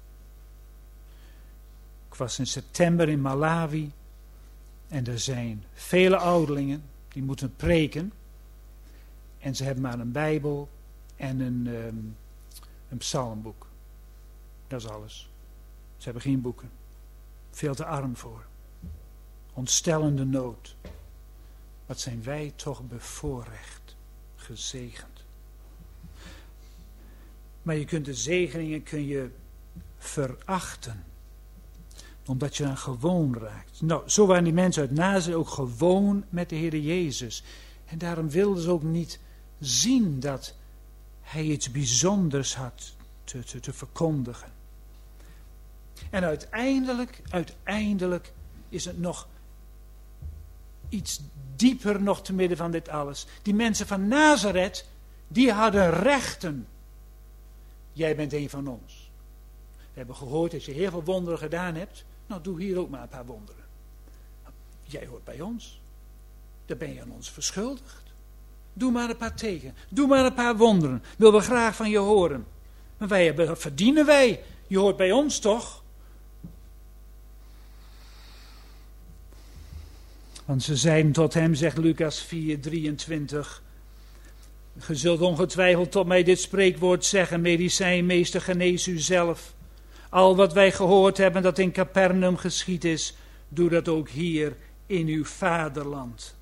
Ik was in september in Malawi. En er zijn vele ouderlingen die moeten preken. En ze hebben maar een Bijbel en een psalmboek. Dat is alles. Ze hebben geen boeken. Veel te arm voor. Ontstellende nood. Wat zijn wij toch bevoorrecht, gezegend. Maar je kunt de zegeningen verachten. Omdat je aan gewoon raakt. Nou, zo waren die mensen uit Nazareth ook gewoon met de Heer Jezus. En daarom wilden ze ook niet zien dat hij iets bijzonders had te verkondigen. En uiteindelijk is het nog iets dieper nog te midden van dit alles. Die mensen van Nazareth, die hadden rechten. Jij bent een van ons. We hebben gehoord dat je heel veel wonderen gedaan hebt. Nou, doe hier ook maar een paar wonderen. Jij hoort bij ons. Daar ben je aan ons verschuldigd. Doe maar een paar tekenen. Doe maar een paar wonderen. Willen we graag van je horen. Maar dat verdienen wij. Je hoort bij ons toch? Want ze zeiden tot hem, zegt Lucas 4:23... Ge zult ongetwijfeld tot mij dit spreekwoord zeggen, medicijnmeester, genees u zelf. Al wat wij gehoord hebben dat in Capernaum geschied is, doe dat ook hier in uw vaderland.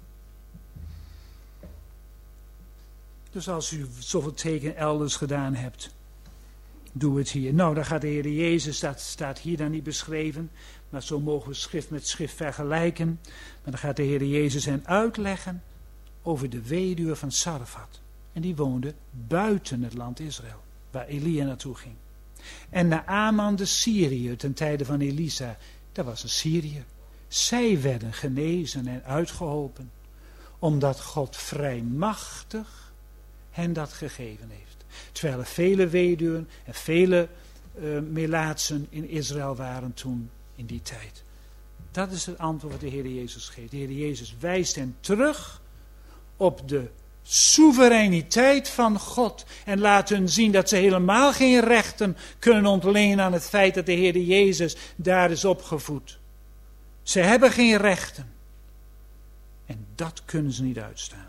Dus als u zoveel tekenen elders gedaan hebt, doe het hier. Nou, dan gaat de Heer Jezus, dat staat hier dan niet beschreven, maar zo mogen we schrift met schrift vergelijken. Maar dan gaat de Heer Jezus hen uitleggen over de weduwe van Sarfat. En die woonde buiten het land Israël, waar Elia naartoe ging. En Naaman de Syriër ten tijde van Elisa, dat was een Syriër. Zij werden genezen en uitgeholpen, omdat God vrijmachtig hen dat gegeven heeft. Terwijl er vele weduwen en vele melaatsen in Israël waren toen in die tijd. Dat is het antwoord wat de Heer Jezus geeft. De Heer Jezus wijst hen terug op de soevereiniteit van God. En laat hun zien dat ze helemaal geen rechten kunnen ontlenen aan het feit dat de Heer Jezus daar is opgevoed. Ze hebben geen rechten. En dat kunnen ze niet uitstaan.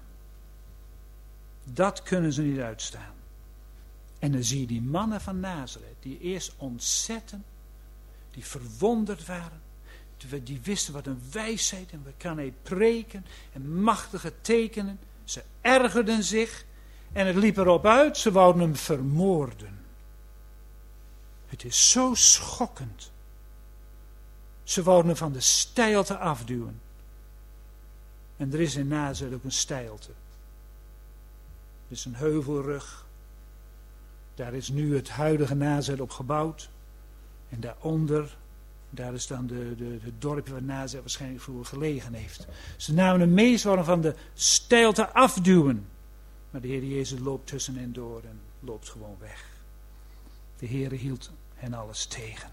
Dat kunnen ze niet uitstaan. En dan zie je die mannen van Nazareth, die eerst ontzetten, die verwonderd waren. Die wisten wat een wijsheid en wat kan hij preken en machtige tekenen. Ze ergerden zich en het liep erop uit, ze wouden hem vermoorden. Het is zo schokkend. Ze wouden hem van de steilte afduwen. En er is in Nazareth ook een steilte. Er is een heuvelrug. Daar is nu het huidige Nazareth op gebouwd. En daaronder, daar is dan het dorpje waar Nazareth waarschijnlijk vroeger gelegen heeft. Ze namen hem mee, ze wouden van de steilte afduwen. Maar de Heer Jezus loopt tussen hen door en loopt gewoon weg. De Heer hield hen alles tegen.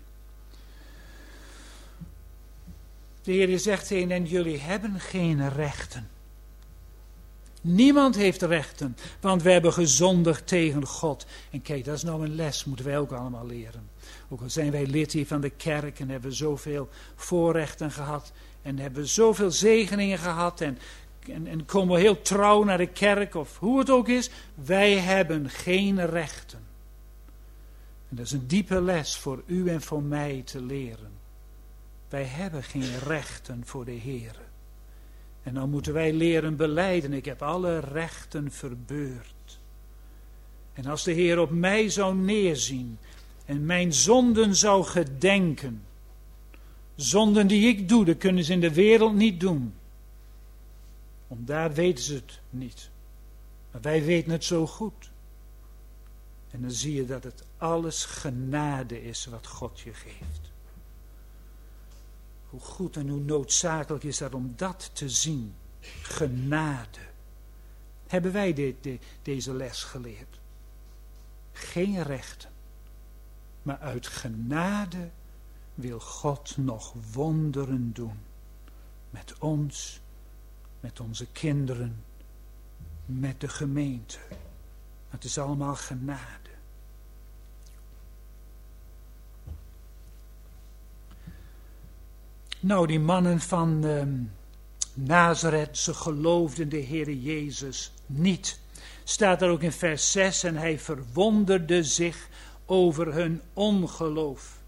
De Heer zegt tegen hen, jullie hebben geen rechten. Niemand heeft rechten, want we hebben gezondigd tegen God. En kijk, dat is nou een les, moeten wij ook allemaal leren. Ook al zijn wij lid hier van de kerk en hebben zoveel voorrechten gehad. En hebben zoveel zegeningen gehad. En komen we heel trouw naar de kerk of hoe het ook is. Wij hebben geen rechten. En dat is een diepe les voor u en voor mij te leren. Wij hebben geen rechten voor de Heer. En dan moeten wij leren belijden, ik heb alle rechten verbeurd. En als de Heer op mij zou neerzien en mijn zonden zou gedenken, zonden die ik doe, dat kunnen ze in de wereld niet doen. Want daar weten ze het niet. Maar wij weten het zo goed. En dan zie je dat het alles genade is wat God je geeft. Hoe goed en hoe noodzakelijk is dat om dat te zien. Genade. Hebben wij deze les geleerd? Geen rechten. Maar uit genade wil God nog wonderen doen. Met ons, met onze kinderen, met de gemeente. Het is allemaal genade. Nou, die mannen van Nazareth, ze geloofden de Heer Jezus niet. Staat er ook in vers 6, en hij verwonderde zich over hun ongeloof.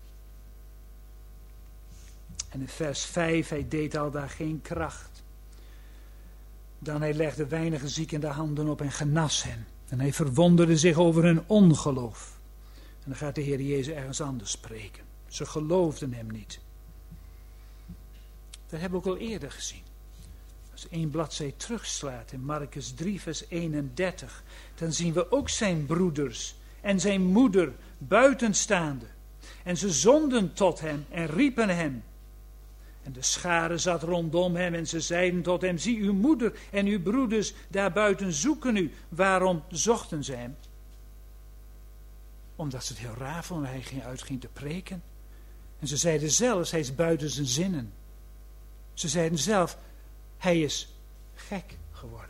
En in vers 5, hij deed al daar geen kracht. Dan hij legde weinige zieken de handen op en genas hen. En hij verwonderde zich over hun ongeloof. En dan gaat de Heer Jezus ergens anders spreken. Ze geloofden hem niet. Dat hebben we ook al eerder gezien. Als 1 bladzij terugslaat in Markus 3 vers 31, dan zien we ook zijn broeders en zijn moeder buitenstaande. En ze zonden tot hem en riepen hem. En de schare zat rondom hem en ze zeiden tot hem: zie, uw moeder en uw broeders daarbuiten zoeken u. Waarom zochten ze hem? Omdat ze het heel raar vonden, hij uitging te preken. En ze zeiden zelfs, hij is buiten zijn zinnen. Ze zeiden zelf, hij is gek geworden.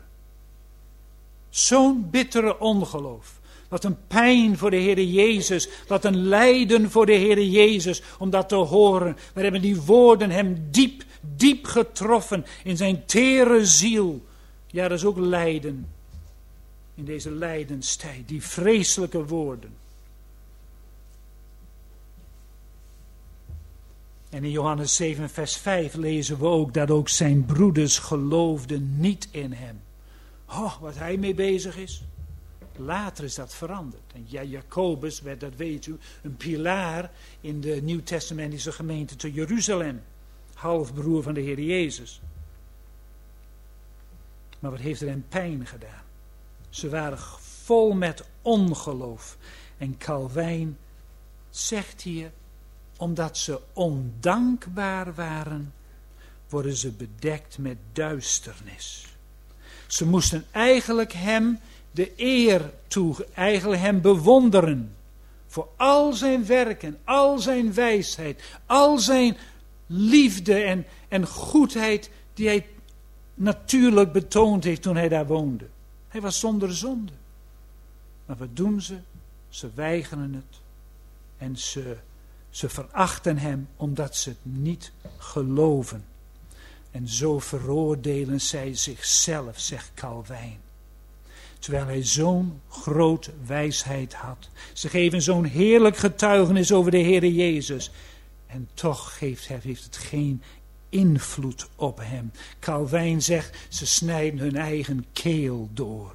Zo'n bittere ongeloof. Wat een pijn voor de Heere Jezus. Wat een lijden voor de Heere Jezus om dat te horen. Maar hebben die woorden hem diep, diep getroffen in zijn tere ziel. Ja, dat is ook lijden. In deze lijdenstijd, die vreselijke woorden. En in Johannes 7 vers 5 lezen we ook dat ook zijn broeders geloofden niet in hem. Oh, wat hij mee bezig is. Later is dat veranderd. En ja, Jacobus werd, dat weet u, een pilaar in de Nieuwtestamentische gemeente te Jeruzalem. Halfbroer van de Heer Jezus. Maar wat heeft er hen pijn gedaan? Ze waren vol met ongeloof. En Calvijn zegt hier, omdat ze ondankbaar waren, worden ze bedekt met duisternis. Ze moesten eigenlijk hem de eer eigenlijk hem bewonderen. Voor al zijn werken, al zijn wijsheid, al zijn liefde en goedheid die hij natuurlijk betoond heeft toen hij daar woonde. Hij was zonder zonde. Maar wat doen ze? Ze weigeren het. En ze verachten hem omdat ze het niet geloven. En zo veroordelen zij zichzelf, zegt Calvijn. Terwijl hij zo'n grote wijsheid had. Ze geven zo'n heerlijk getuigenis over de Heere Jezus. En toch heeft het geen invloed op hem. Calvijn zegt, ze snijden hun eigen keel door.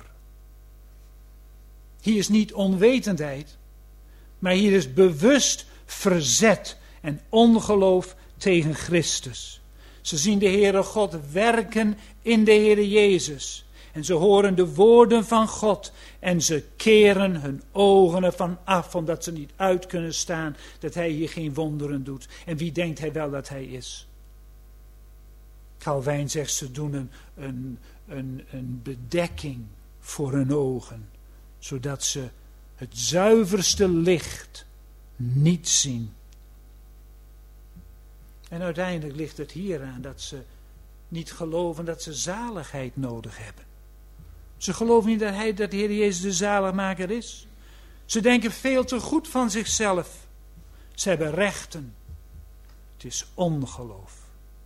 Hier is niet onwetendheid, maar hier is bewust verzet en ongeloof tegen Christus. Ze zien de Heere God werken in de Heere Jezus. En ze horen de woorden van God. En ze keren hun ogen ervan af. Omdat ze niet uit kunnen staan dat hij hier geen wonderen doet. En wie denkt hij wel dat hij is? Calvijn zegt ze doen een bedekking voor hun ogen. Zodat ze het zuiverste licht niet zien. En uiteindelijk ligt het hier aan dat ze niet geloven dat ze zaligheid nodig hebben. Ze geloven niet dat de Heer Jezus de zaligmaker is. Ze denken veel te goed van zichzelf. Ze hebben rechten. Het is ongeloof.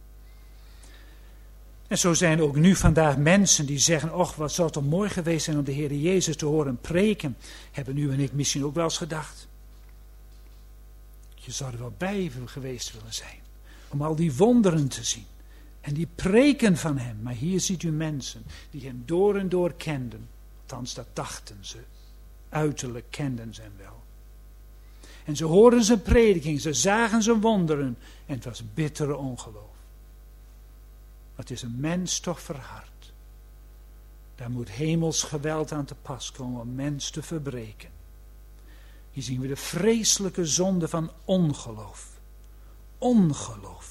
En zo zijn ook nu vandaag mensen die zeggen, och, wat zou het toch mooi geweest zijn om de Heer Jezus te horen preken. Hebben u en ik misschien ook wel eens gedacht. Je zou er wel bij geweest willen zijn. Om al die wonderen te zien. En die preken van hem. Maar hier ziet u mensen die hem door en door kenden. Althans, dat dachten ze. Uiterlijk kenden ze hem wel. En ze hoorden zijn prediking. Ze zagen zijn wonderen. En het was bittere ongeloof. Wat is een mens toch verhard. Daar moet hemels geweld aan te pas komen om mens te verbreken. Hier zien we de vreselijke zonde van ongeloof. Ongeloof.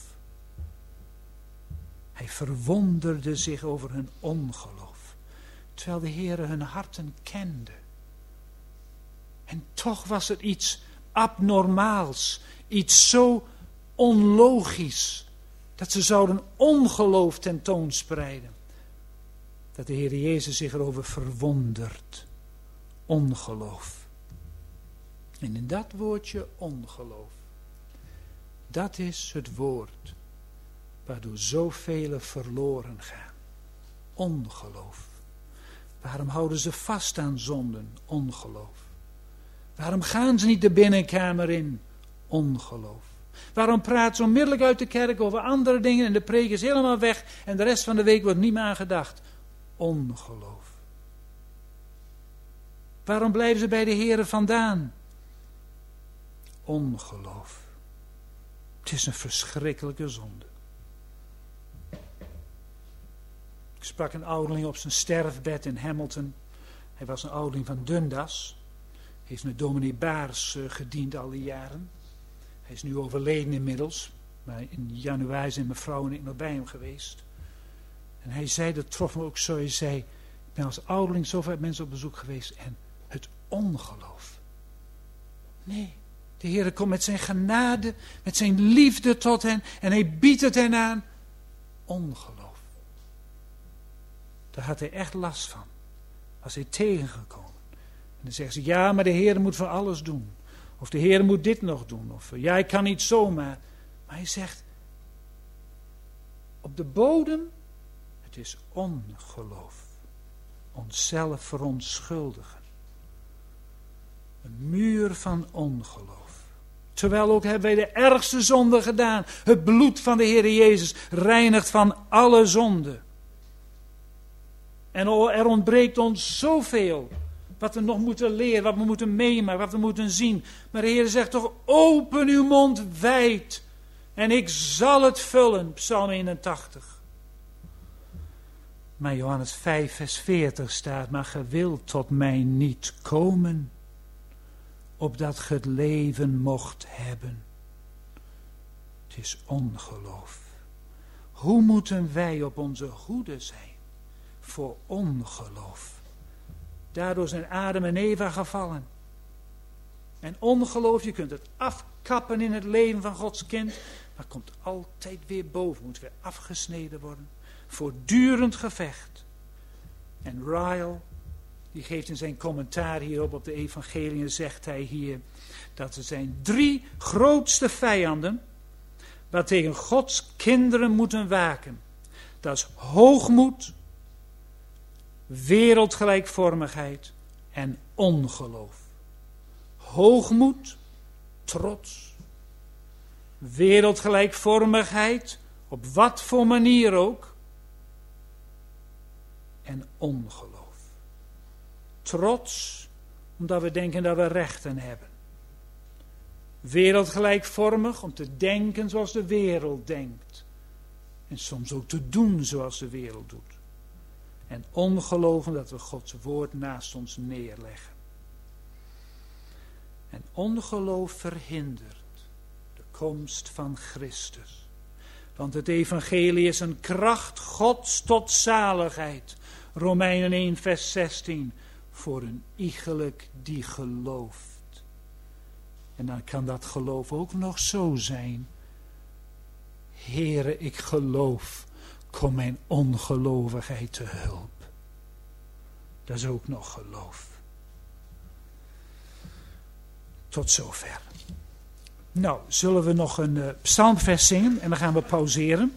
Hij verwonderde zich over hun ongeloof. Terwijl de Heere hun harten kende. En toch was er iets abnormaals. Iets zo onlogisch. Dat ze zouden ongeloof tentoonspreiden. Dat de Heere Jezus zich erover verwondert. Ongeloof. En in dat woordje ongeloof. Dat is het woord. Waardoor zoveel verloren gaan. Ongeloof. Waarom houden ze vast aan zonden? Ongeloof. Waarom gaan ze niet de binnenkamer in? Ongeloof. Waarom praten ze onmiddellijk uit de kerk over andere dingen en de preek is helemaal weg en de rest van de week wordt niet meer aan gedacht? Ongeloof. Waarom blijven ze bij de Heere vandaan? Ongeloof. Het is een verschrikkelijke zonde. Ik sprak een ouderling op zijn sterfbed in Hamilton. Hij was een ouderling van Dundas. Heeft met dominee Baars gediend al die jaren. Hij is nu overleden inmiddels. Maar in januari zijn mijn vrouw en ik nog bij hem geweest. En hij zei, dat trof me ook zo. Hij zei, ik ben als ouderling zoveel mensen op bezoek geweest. En het ongeloof. Nee, de Heer komt met zijn genade, met zijn liefde tot hen. En hij biedt het hen aan. Ongeloof. Daar had hij echt last van. Was hij tegengekomen. En dan zeggen ze, ja, maar de Heer moet voor alles doen. Of de Heer moet dit nog doen. Of ja, ik kan niet zomaar. Maar hij zegt, op de bodem, het is ongeloof. Onszelf verontschuldigen. Een muur van ongeloof. Terwijl ook hebben wij de ergste zonde gedaan. Het bloed van de Heer Jezus reinigt van alle zonde. En er ontbreekt ons zoveel. Wat we nog moeten leren, wat we moeten meemaken, wat we moeten zien. Maar de Heer zegt toch, open uw mond wijd. En ik zal het vullen. Psalm 81. Maar Johannes 5 vers 40 staat, maar ge wilt tot mij niet komen, opdat ge het leven mocht hebben. Het is ongeloof. Hoe moeten wij op onze hoede zijn voor ongeloof? Daardoor zijn Adam en Eva gevallen. En ongeloof, je kunt het afkappen in het leven van Gods kind, maar het komt altijd weer boven, moet weer afgesneden worden. Voortdurend gevecht. En Ryle, die geeft in zijn commentaar hierop op de evangeliën, zegt hij hier, dat er zijn 3 grootste vijanden, waar tegen Gods kinderen moeten waken. Dat is hoogmoed, wereldgelijkvormigheid en ongeloof. Hoogmoed, trots, wereldgelijkvormigheid, op wat voor manier ook, en ongeloof. Trots, omdat we denken dat we rechten hebben. Wereldgelijkvormig, om te denken zoals de wereld denkt. En soms ook te doen zoals de wereld doet. En ongeloof, omdat we Gods woord naast ons neerleggen. En ongeloof verhindert de komst van Christus. Want het evangelie is een kracht Gods tot zaligheid. Romeinen 1 vers 16. Voor een iegelijk die gelooft. En dan kan dat geloof ook nog zo zijn. Heere, ik geloof. Kom mijn ongelovigheid te hulp. Dat is ook nog geloof. Tot zover. Nou, zullen we nog een psalmvers zingen en dan gaan we pauzeren.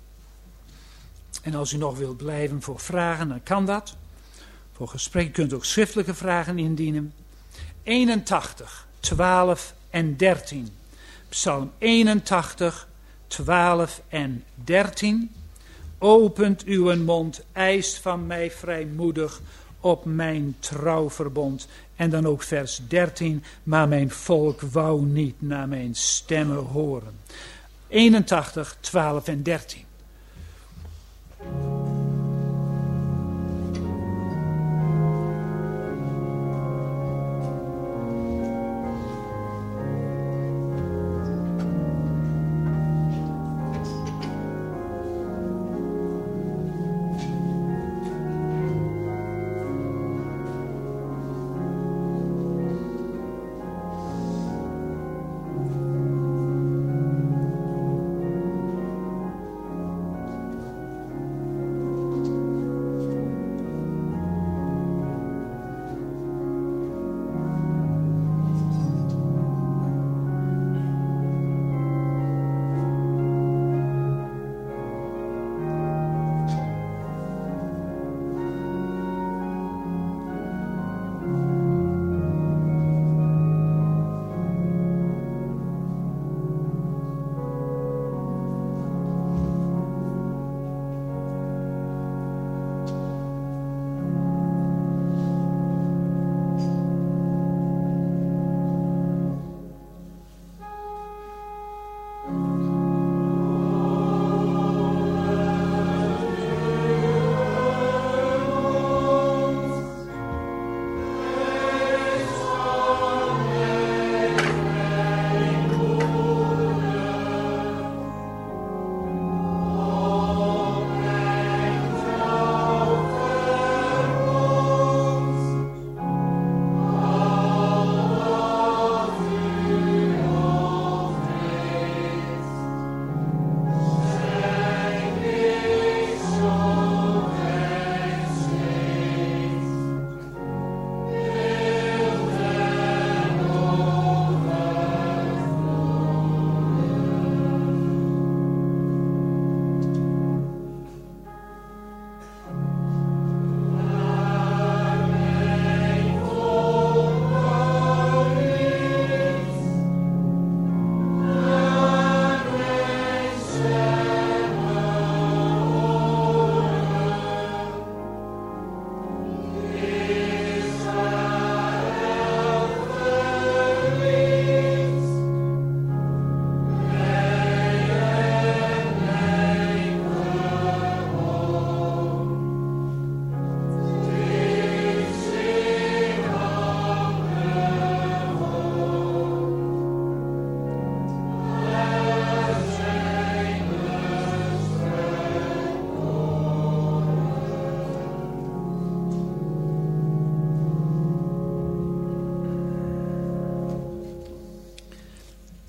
En als u nog wilt blijven voor vragen, dan kan dat. Voor gesprek, u kunt ook schriftelijke vragen indienen. 81, 12 en 13. Psalm 81, 12 en 13. Opent uw mond, eist van mij vrijmoedig op mijn trouwverbond. En dan ook vers 13. Maar mijn volk wou niet naar mijn stemmen horen. 81, 12 en 13.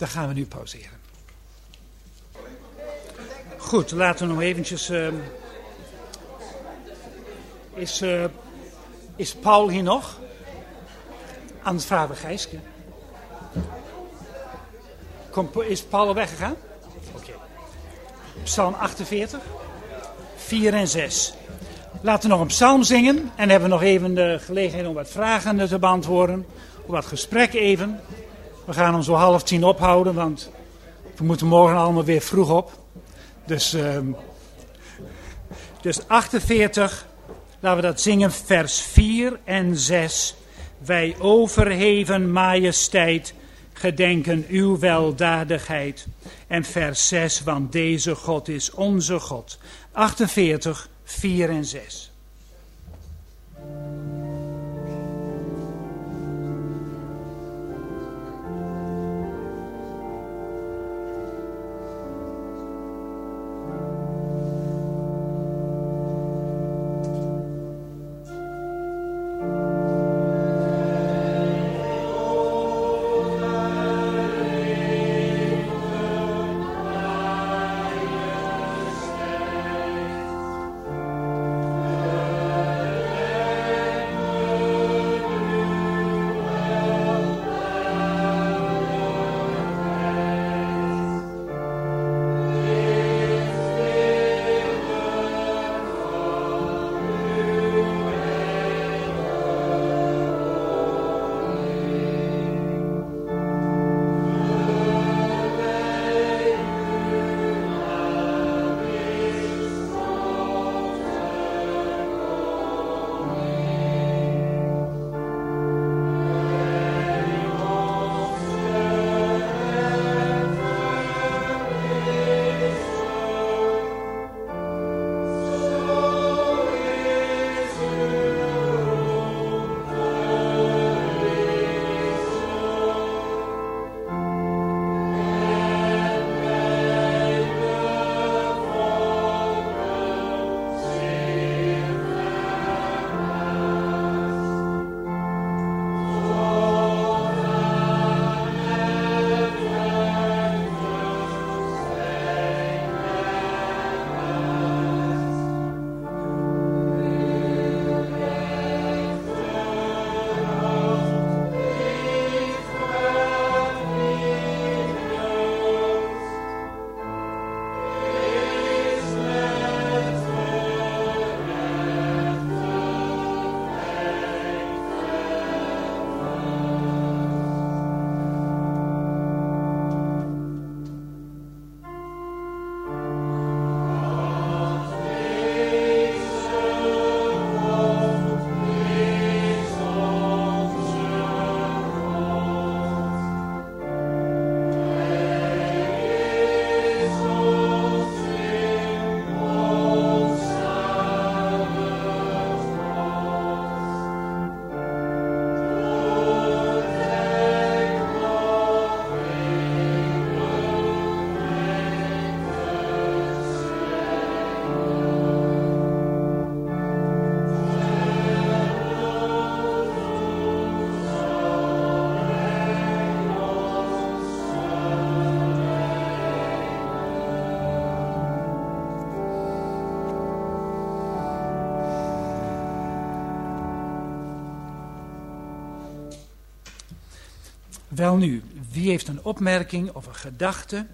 Dan gaan we nu pauzeren. Goed, laten we nog eventjes... Is Paul hier nog? Anders vragen we Gijske. Is Paul al weggegaan? Oké. Psalm 48, 4 en 6. Laten we nog een psalm zingen. En dan hebben we nog even de gelegenheid om wat vragen te beantwoorden. Om wat gesprek even. We gaan om zo 9:30 ophouden, want we moeten morgen allemaal weer vroeg op. Dus 48, laten we dat zingen, vers 4 en 6. Wij overheven majesteit, gedenken uw weldadigheid. En vers 6, want deze God is onze God. 48, 4 en 6. Welnu, wie heeft een opmerking of een gedachte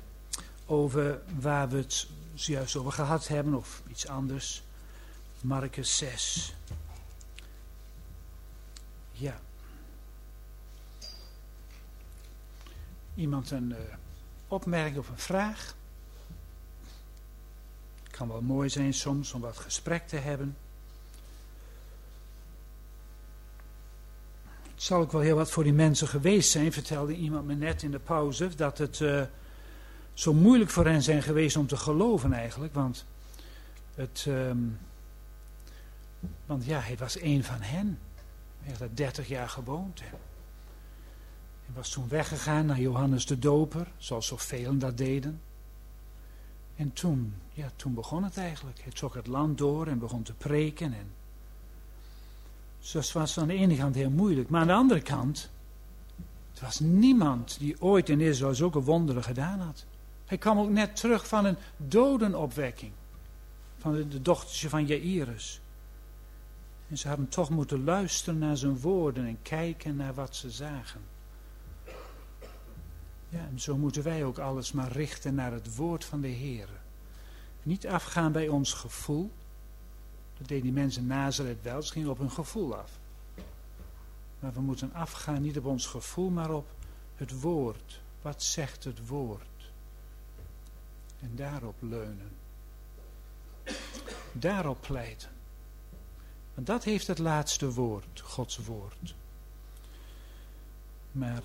over waar we het zojuist over gehad hebben of iets anders? Markus 6. Ja. Iemand een opmerking of een vraag? Het kan wel mooi zijn soms om wat gesprek te hebben. Het zal ook wel heel wat voor die mensen geweest zijn, vertelde iemand me net in de pauze, dat het zo moeilijk voor hen zijn geweest om te geloven eigenlijk, want hij was een van hen. Hij had er 30 jaar gewoond. Hij was toen weggegaan naar Johannes de Doper, zoals zoveel dat deden. En toen begon het eigenlijk. Hij trok het land door en begon te preken. En dus dat was aan de ene kant heel moeilijk. Maar aan de andere kant, Er was niemand die ooit in Israël zulke wonderen gedaan had. Hij kwam ook net terug van een dodenopwekking. Van de dochtertje van Jairus. En ze hebben toch moeten luisteren naar zijn woorden en kijken naar wat ze zagen. Ja, en zo moeten wij ook alles maar richten naar het woord van de Heer. Niet afgaan bij ons gevoel. Dat deden die mensen in Nazareth wel, ze gingen op hun gevoel af. Maar we moeten afgaan niet op ons gevoel, maar op het woord. Wat zegt het woord? En daarop leunen. Daarop pleiten. Want dat heeft het laatste woord, Gods woord. Maar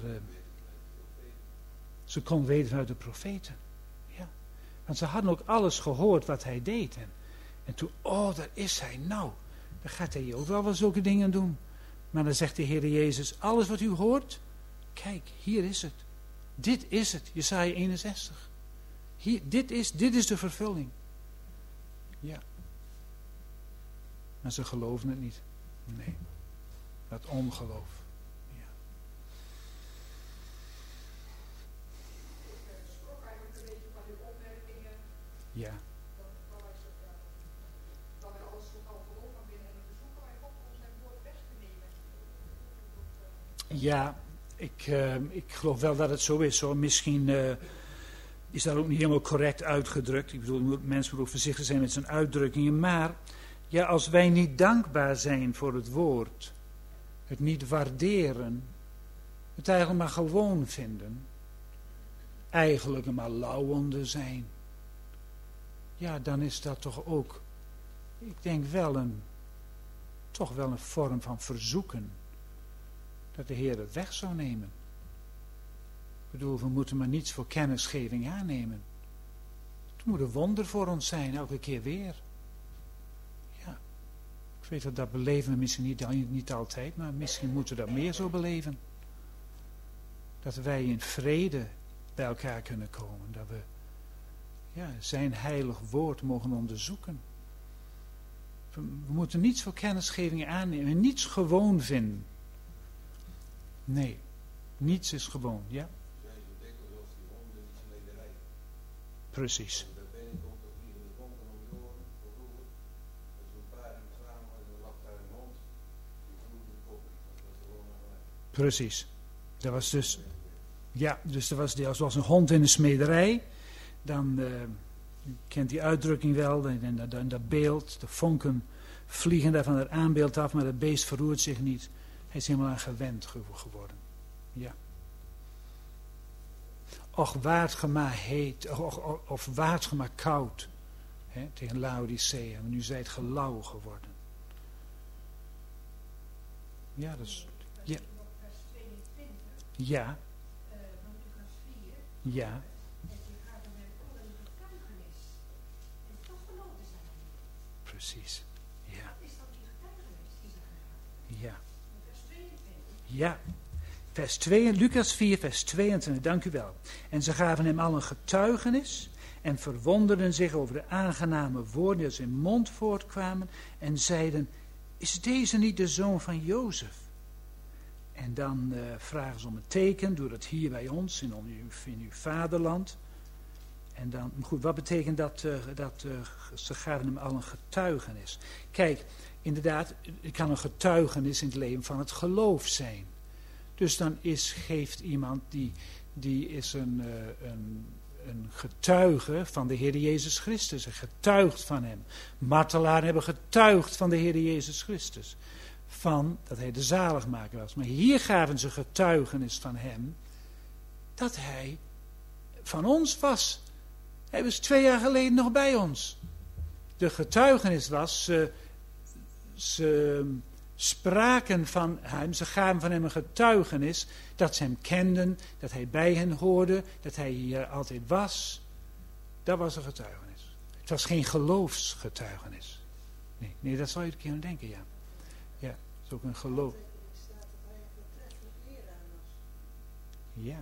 ze kon weten vanuit de profeten. Ja. Want ze hadden ook alles gehoord wat hij deed. En toen, daar is hij. Nou, dan gaat hij ook wel zulke dingen doen. Maar dan zegt de Heer Jezus, alles wat u hoort, kijk, hier is het. Dit is het, Jesaja 61. Hier, dit is de vervulling. Ja. Maar ze geloven het niet. Nee. Dat ongeloof. Ja. Ik schrok eigenlijk een beetje van uw opmerkingen. Ja. Dat wij alles nogal geloof van binnen en verzoeken wij God om zijn woord weg te nemen. Ja, ik geloof wel dat het zo is hoor. Misschien is dat ook niet helemaal correct uitgedrukt. Ik bedoel, mensen moeten ook voorzichtig zijn met zijn uitdrukkingen. Maar ja, als wij niet dankbaar zijn voor het woord, het niet waarderen, het eigenlijk maar gewoon vinden, eigenlijk maar lauwende zijn, ja, dan is dat toch ook, ik denk toch wel een vorm van verzoeken. Dat de Heer het weg zou nemen. Ik bedoel, we moeten maar niets voor kennisgeving aannemen. Het moet een wonder voor ons zijn, elke keer weer. Ja, ik weet dat beleven we misschien niet altijd, maar misschien moeten we dat meer zo beleven. Dat wij in vrede bij elkaar kunnen komen. Dat we zijn heilig woord mogen onderzoeken. We moeten niets voor kennisgeving aannemen, niets gewoon vinden. Nee, niets is gewoon, ja? Zijn zo dikwijls als die honden in die smederij. Precies. En daar ben ik ook toch hier in de bonken om de oren, vroeger. Dat zo'n paar in samen en dan lag daar een hond. Die voelde de kop niet, dat was gewoon aan mij. Precies. Dat was dus, ja, dus er was een hond in de smederij. Dan, u kent die uitdrukking wel, en dat beeld, de vonken vliegen daar van het aanbeeld af, maar het beest verroert zich niet. Hij is helemaal aan gewend geworden. Ja. Och, waart ge maar heet, of waart ge maar koud. Hè, tegen Laodicea, maar nu zijt ge lauw geworden. Ja, dat is... Ja. Vers 22 Ja. van Lucas 4. Ja. En die gaat met alle getuigenis. En toch geloofden zij hem niet. Precies. Ja. Wat is dan die getuigenis die ze gaan? Ja. Vers 22. Ja. Vers 2, Lucas 4, vers 22, dank u wel. En ze gaven hem al een getuigenis en verwonderden zich over de aangename woorden die uit zijn mond voortkwamen en zeiden, is deze niet de zoon van Jozef? En dan vragen ze om een teken, doe dat hier bij ons, in uw vaderland. En dan, goed, wat betekent dat ze gaven hem al een getuigenis? Kijk, inderdaad, het kan een getuigenis in het leven van het geloof zijn. Dus dan geeft iemand die is een getuige van de Heer Jezus Christus. Een getuigt van hem. Martelaren hebben getuigd van de Heer Jezus Christus. Van dat hij de zaligmaker was. Maar hier gaven ze getuigenis van hem. Dat hij van ons was. Hij was 2 jaar geleden nog bij ons. De getuigenis was, ze spraken van hem, ze gaven van hem een getuigenis dat ze hem kenden, dat hij bij hen hoorde, dat hij hier altijd was. Dat was een getuigenis. Het was geen geloofsgetuigenis. Nee, dat zou je een keer aan denken, ja. Ja, het is ook een geloof. Ja.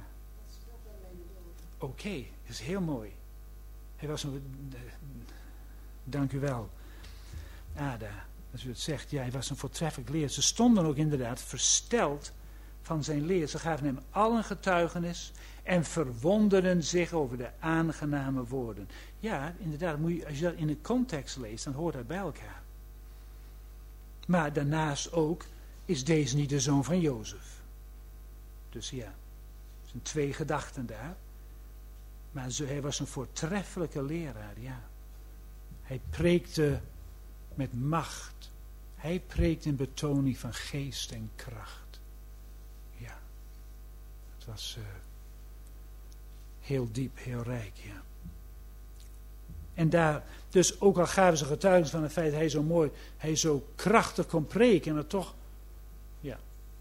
Oké, dat is heel mooi. Hij was een... Dank u wel, Ada. Als u het zegt, ja, hij was een voortreffelijk leraar. Ze stonden ook inderdaad versteld van zijn leer. Ze gaven hem allen getuigenis en verwonderden zich over de aangename woorden. Ja, inderdaad, als je dat in de context leest, dan hoort dat bij elkaar. Maar daarnaast ook, is deze niet de zoon van Jozef? Dus ja, er zijn twee gedachten daar. Maar hij was een voortreffelijke leraar, ja. Hij preekte met macht. Hij preekte in betoning van geest en kracht. Ja, het was heel diep, heel rijk, ja. En daar, dus ook al gaven ze getuigenis van het feit dat hij zo mooi, hij zo krachtig kon preken, en dat toch, ja,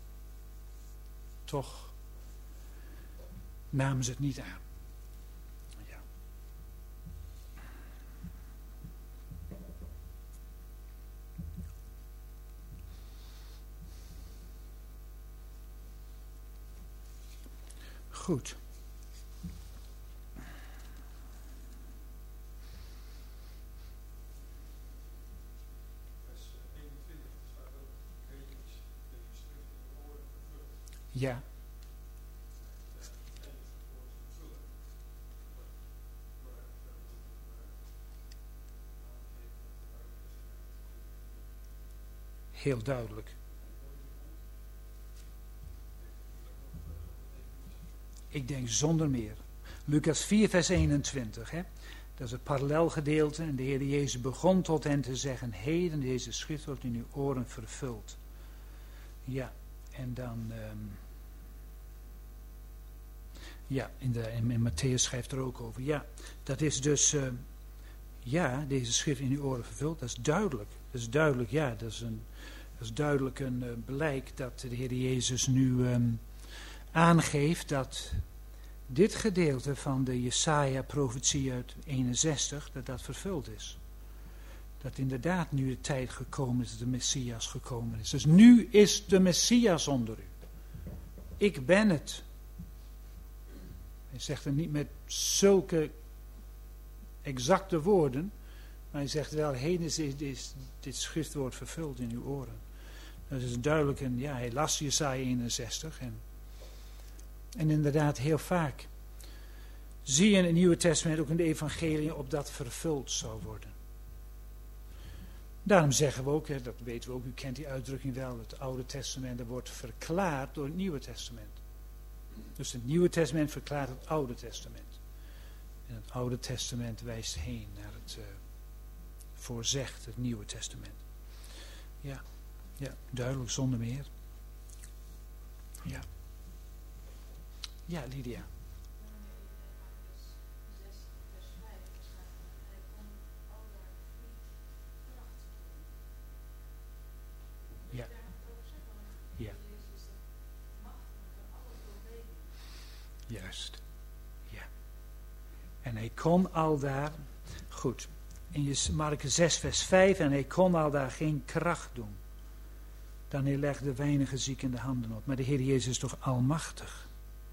toch namen ze het niet aan. Ja. Goed. Ja. Heel duidelijk. Ik denk zonder meer. Lucas 4 vers 21. Hè? Dat is het parallelgedeelte. En de Heer Jezus begon tot hen te zeggen: heden deze schrift wordt in uw oren vervuld. Ja. En dan, ja, in Matthäus schrijft er ook over. Ja, dat is dus, ja, deze schrift in uw oren vervuld. Dat is duidelijk. Dat is duidelijk, ja. Dat is duidelijk een blijk dat de Heer Jezus nu aangeeft dat dit gedeelte van de Jesaja-profetie uit 61, dat vervuld is. Dat inderdaad nu de tijd gekomen is dat de Messias gekomen is. Dus nu is de Messias onder u. Ik ben het. Hij zegt het niet met zulke exacte woorden. Maar hij zegt wel, heden is dit schriftwoord vervuld in uw oren. Dat is duidelijk. En ja, hij las Jesaja 61. En inderdaad heel vaak zie je in het Nieuwe Testament, ook in de evangelie, op dat vervuld zou worden. Daarom zeggen we ook, hè, dat weten we ook, u kent die uitdrukking wel, het Oude Testament dat wordt verklaard door het Nieuwe Testament. Dus het Nieuwe Testament verklaart het Oude Testament. En het Oude Testament wijst heen naar het voorzegt, het Nieuwe Testament. Ja, ja, duidelijk zonder meer. Ja. Ja, Lydia. Ja. Ja. Juist. Ja. En hij kon al daar, goed, in Markus 6 vers 5, en hij kon al daar geen kracht doen. Dan hij legde weinige zieken de handen op. Maar de Heer Jezus is toch almachtig.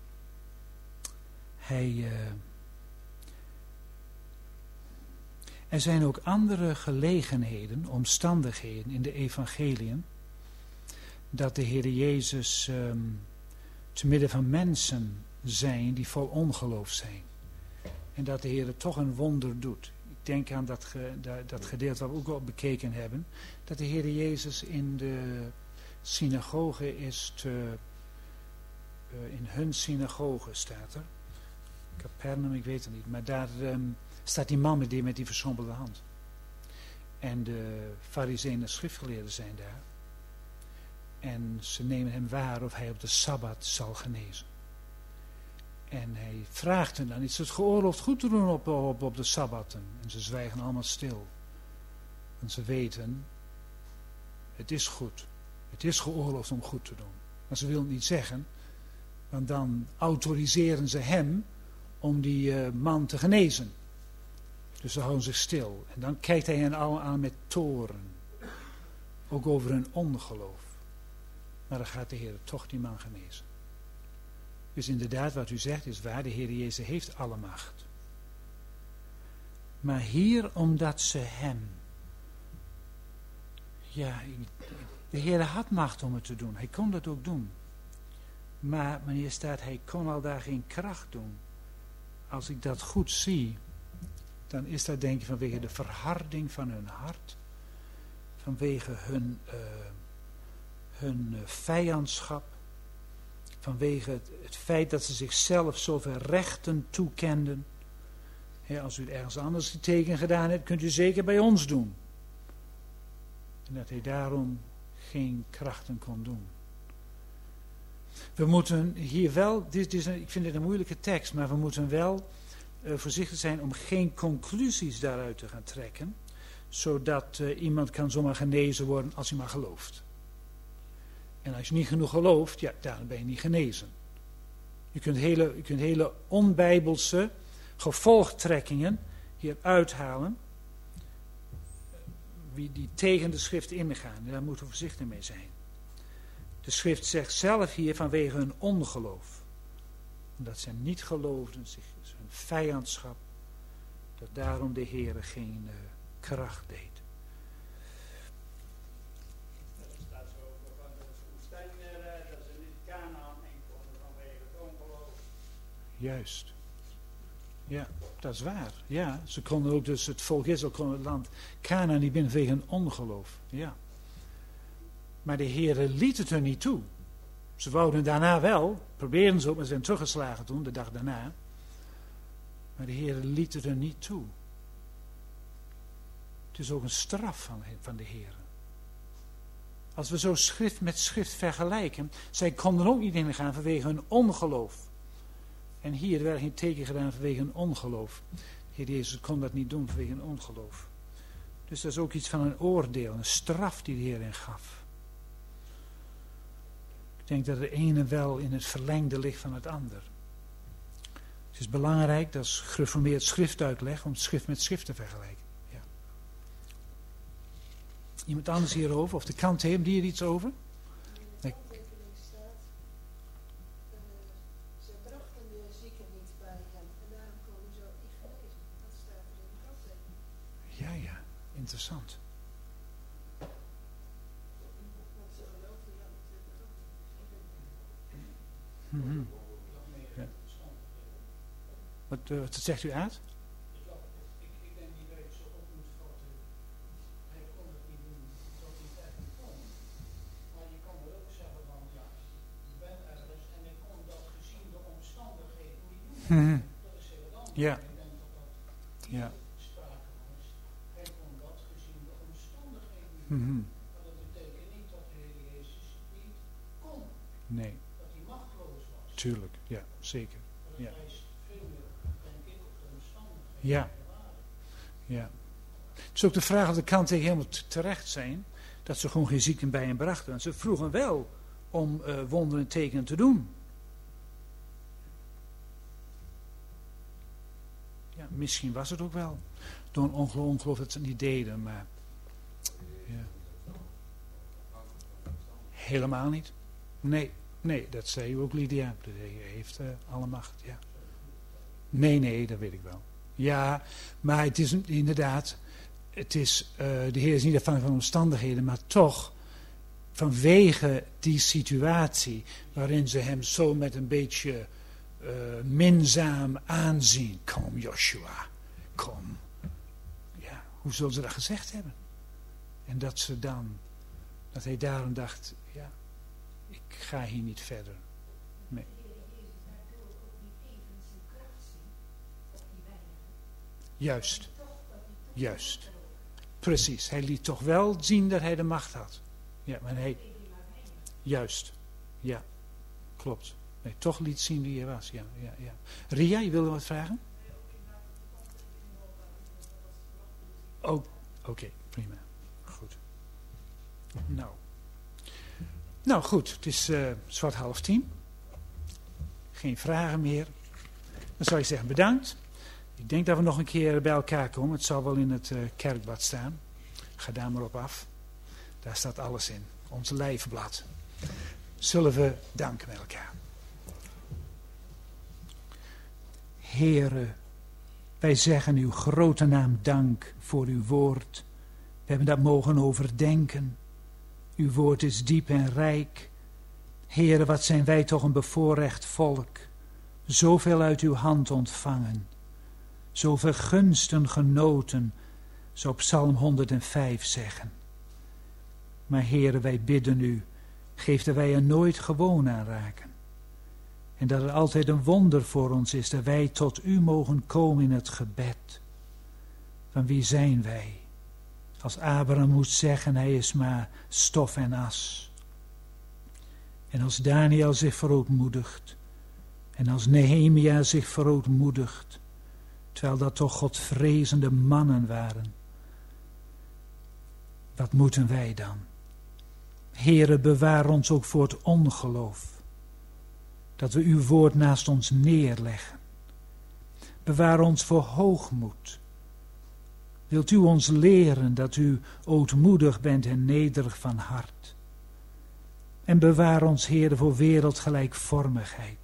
Er zijn ook andere gelegenheden, omstandigheden in de evangeliën, dat de Heer Jezus te midden van mensen zijn die vol ongeloof zijn. En dat de Heer toch een wonder doet. Ik denk aan dat gedeelte wat we ook al bekeken hebben, dat de Heer Jezus in de synagoge is in hun synagoge staat er. Capernaum, ik weet het niet, maar daar staat die man met die verschrompelde hand. En de farizeeën en schriftgeleerden zijn daar. En ze nemen hem waar of hij op de Sabbat zal genezen. En hij vraagt hen dan, is het geoorloofd goed te doen op de Sabbatten? En ze zwijgen allemaal stil. Want ze weten, het is goed. Het is geoorloofd om goed te doen. Maar ze willen het niet zeggen, want dan autoriseren ze hem om die man te genezen. Dus ze houden zich stil. En dan kijkt hij hen allemaal aan met toorn. Ook over hun ongeloof. Maar dan gaat de Heer toch die man genezen. Dus inderdaad, wat u zegt is waar. De Heer Jezus heeft alle macht. Maar hier, omdat ze hem... Ja, de Heer had macht om het te doen. Hij kon dat ook doen. Maar meneer staat, hij kon al daar geen kracht doen. Als ik dat goed zie, dan is dat denk ik vanwege de verharding van hun hart. Vanwege hun vijandschap. Vanwege het feit dat ze zichzelf zoveel rechten toekenden. Als u ergens anders die teken gedaan hebt, kunt u zeker bij ons doen. En dat hij daarom geen krachten kon doen. We moeten hier wel, ik vind dit een moeilijke tekst, maar we moeten wel voorzichtig zijn om geen conclusies daaruit te gaan trekken. Zodat iemand kan zomaar genezen worden als hij maar gelooft. En als je niet genoeg gelooft, ja, dan ben je niet genezen. Je kunt hele onbijbelse gevolgtrekkingen hier uithalen. Die tegen de schrift ingaan. En daar moeten we voorzichtig mee zijn. De schrift zegt zelf hier vanwege hun ongeloof. Omdat ze niet geloofden, hun vijandschap. Dat daarom de Heere geen kracht deed. Dat staat zo ook van de woestijn, dat ze niet Kanaan in konden vanwege het ongeloof. Juist. Ja, dat is waar. Ja, ze konden ook dus het volk Israël kon het land Kanaan niet binnen vanwege een ongeloof. Ja. Maar de Heere liet het er niet toe. Ze wouden daarna wel, probeerden ze ook, maar ze zijn teruggeslagen toen, de dag daarna. Maar de Heere liet het er niet toe. Het is ook een straf van de Heere. Als we zo schrift met schrift vergelijken, zij konden ook niet ingaan vanwege hun ongeloof. En hier werd geen teken gedaan vanwege een ongeloof. Heer Jezus kon dat niet doen vanwege een ongeloof. Dus dat is ook iets van een oordeel, een straf die de Heer hen gaf. Ik denk dat de ene wel in het verlengde ligt van het ander. Het is belangrijk, dat is gereformeerd schriftuitleg, om schrift met schrift te vergelijken. Ja. Iemand anders hierover, of de kanttekening, die er iets over? In de kanttekening staat, ze brachten de zieken niet bij hem en daarom konden ze ook niet genezen. Dat staat er in de kanttekening. Ja, interessant. Want ze geloofden wel dat ze de Mm-hmm. Ja. Wat zegt u uit? Ik denk niet dat je zo op moet vatten. Hij kon het niet doen tot hij het echt niet kon. Maar je kan er ook zeggen van ja, ik ben ergens en ik kon dat gezien de omstandigheden niet doen. Mm-hmm. Dat is heel anders. Ja. Ik denk dat Ja. sprake van is. Hij kon dat gezien de omstandigheden niet doen. Mm-hmm. Maar dat betekent niet dat de Heer Jezus niet kon. Nee, Dat hij machteloos was. tuurlijk. Ja, zeker. Dat Ja. wijst veel meer, denk ik, op de omstandigheden. Ja. Ja. Het is ook de vraag of de kanttekeningen helemaal terecht zijn. Dat ze gewoon geen zieken bij hem brachten. Want ze vroegen wel om wonderen en tekenen te doen. Ja, misschien was het ook wel. Door een ongeloof dat ze het niet deden. Maar ja. Helemaal niet. Nee, dat zei u ook, Lydia. De Heer heeft alle macht, ja. Nee, dat weet ik wel. Ja, maar het is inderdaad, de Heer is niet afhankelijk van omstandigheden, maar toch vanwege die situatie waarin ze hem zo met een beetje minzaam aanzien. Kom Joshua, kom. Ja, hoe zullen ze dat gezegd hebben? En dat hij daarom dacht, ja, ik ga hier niet verder. Nee. De Heer Jezus daardoor ook niet even zijn kracht zien op die weinigen. Juist, Dat hij toch juist. geloof. Precies. Hij liet toch wel zien dat hij de macht had. Ja, maar hij, Deed hij maar weinig. juist. Ja, klopt. Nee, toch liet zien wie hij was. Ja. Ria, je wilde wat vragen? Oh, oké, prima. Goed. Nou goed, het is 9:45. Geen vragen meer. Dan zou ik zeggen bedankt. Ik denk dat we nog een keer bij elkaar komen. Het zal wel in het kerkblad staan. Ga daar maar op af. Daar staat alles in. Ons lijfblad. Zullen we danken met elkaar. Heere, wij zeggen uw grote naam dank voor uw woord. We hebben dat mogen overdenken. Uw woord is diep en rijk. Heere, wat zijn wij toch een bevoorrecht volk. Zoveel uit uw hand ontvangen. Zoveel gunsten genoten, zou Psalm 105 zeggen. Maar Heere, wij bidden u, geef dat wij er nooit gewoon aan raken. En dat er altijd een wonder voor ons is, dat wij tot u mogen komen in het gebed. Van wie zijn wij? Als Abraham moet zeggen, hij is maar stof en as. En als Daniel zich verootmoedigt. En als Nehemia zich verootmoedigt. Terwijl dat toch godvrezende mannen waren. Wat moeten wij dan? Heere, bewaar ons ook voor het ongeloof. Dat we uw woord naast ons neerleggen. Bewaar ons voor hoogmoed. Wilt u ons leren dat u ootmoedig bent en nederig van hart. En bewaar ons, Heere, voor wereldgelijkvormigheid.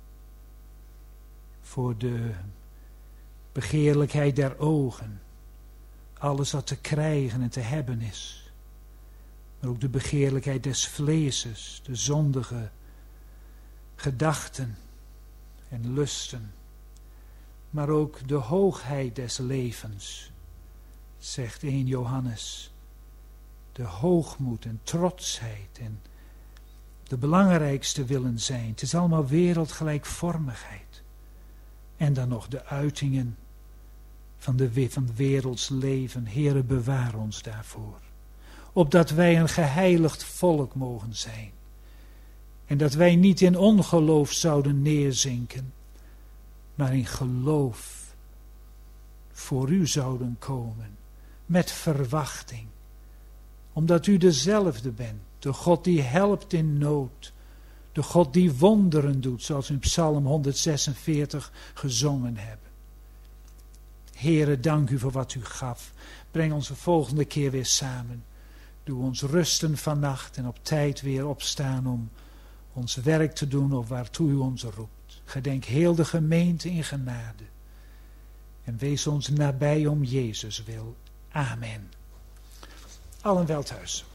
Voor de begeerlijkheid der ogen. Alles wat te krijgen en te hebben is. Maar ook de begeerlijkheid des vleeses, de zondige gedachten en lusten. Maar ook de hoogheid des levens, zegt 1 Johannes. De hoogmoed en trotsheid en de belangrijkste willen zijn. Het is allemaal wereldgelijkvormigheid. En dan nog de uitingen van het werelds leven. Heere, bewaar ons daarvoor. Opdat wij een geheiligd volk mogen zijn. En dat wij niet in ongeloof zouden neerzinken, maar in geloof voor u zouden komen. Met verwachting. Omdat u dezelfde bent. De God die helpt in nood. De God die wonderen doet, zoals we in Psalm 146 gezongen hebben. Heere, dank u voor wat u gaf. Breng ons de volgende keer weer samen. Doe ons rusten vannacht en op tijd weer opstaan om ons werk te doen of waartoe u ons roept. Gedenk heel de gemeente in genade. En wees ons nabij om Jezus wil. Amen. Allen wel thuis.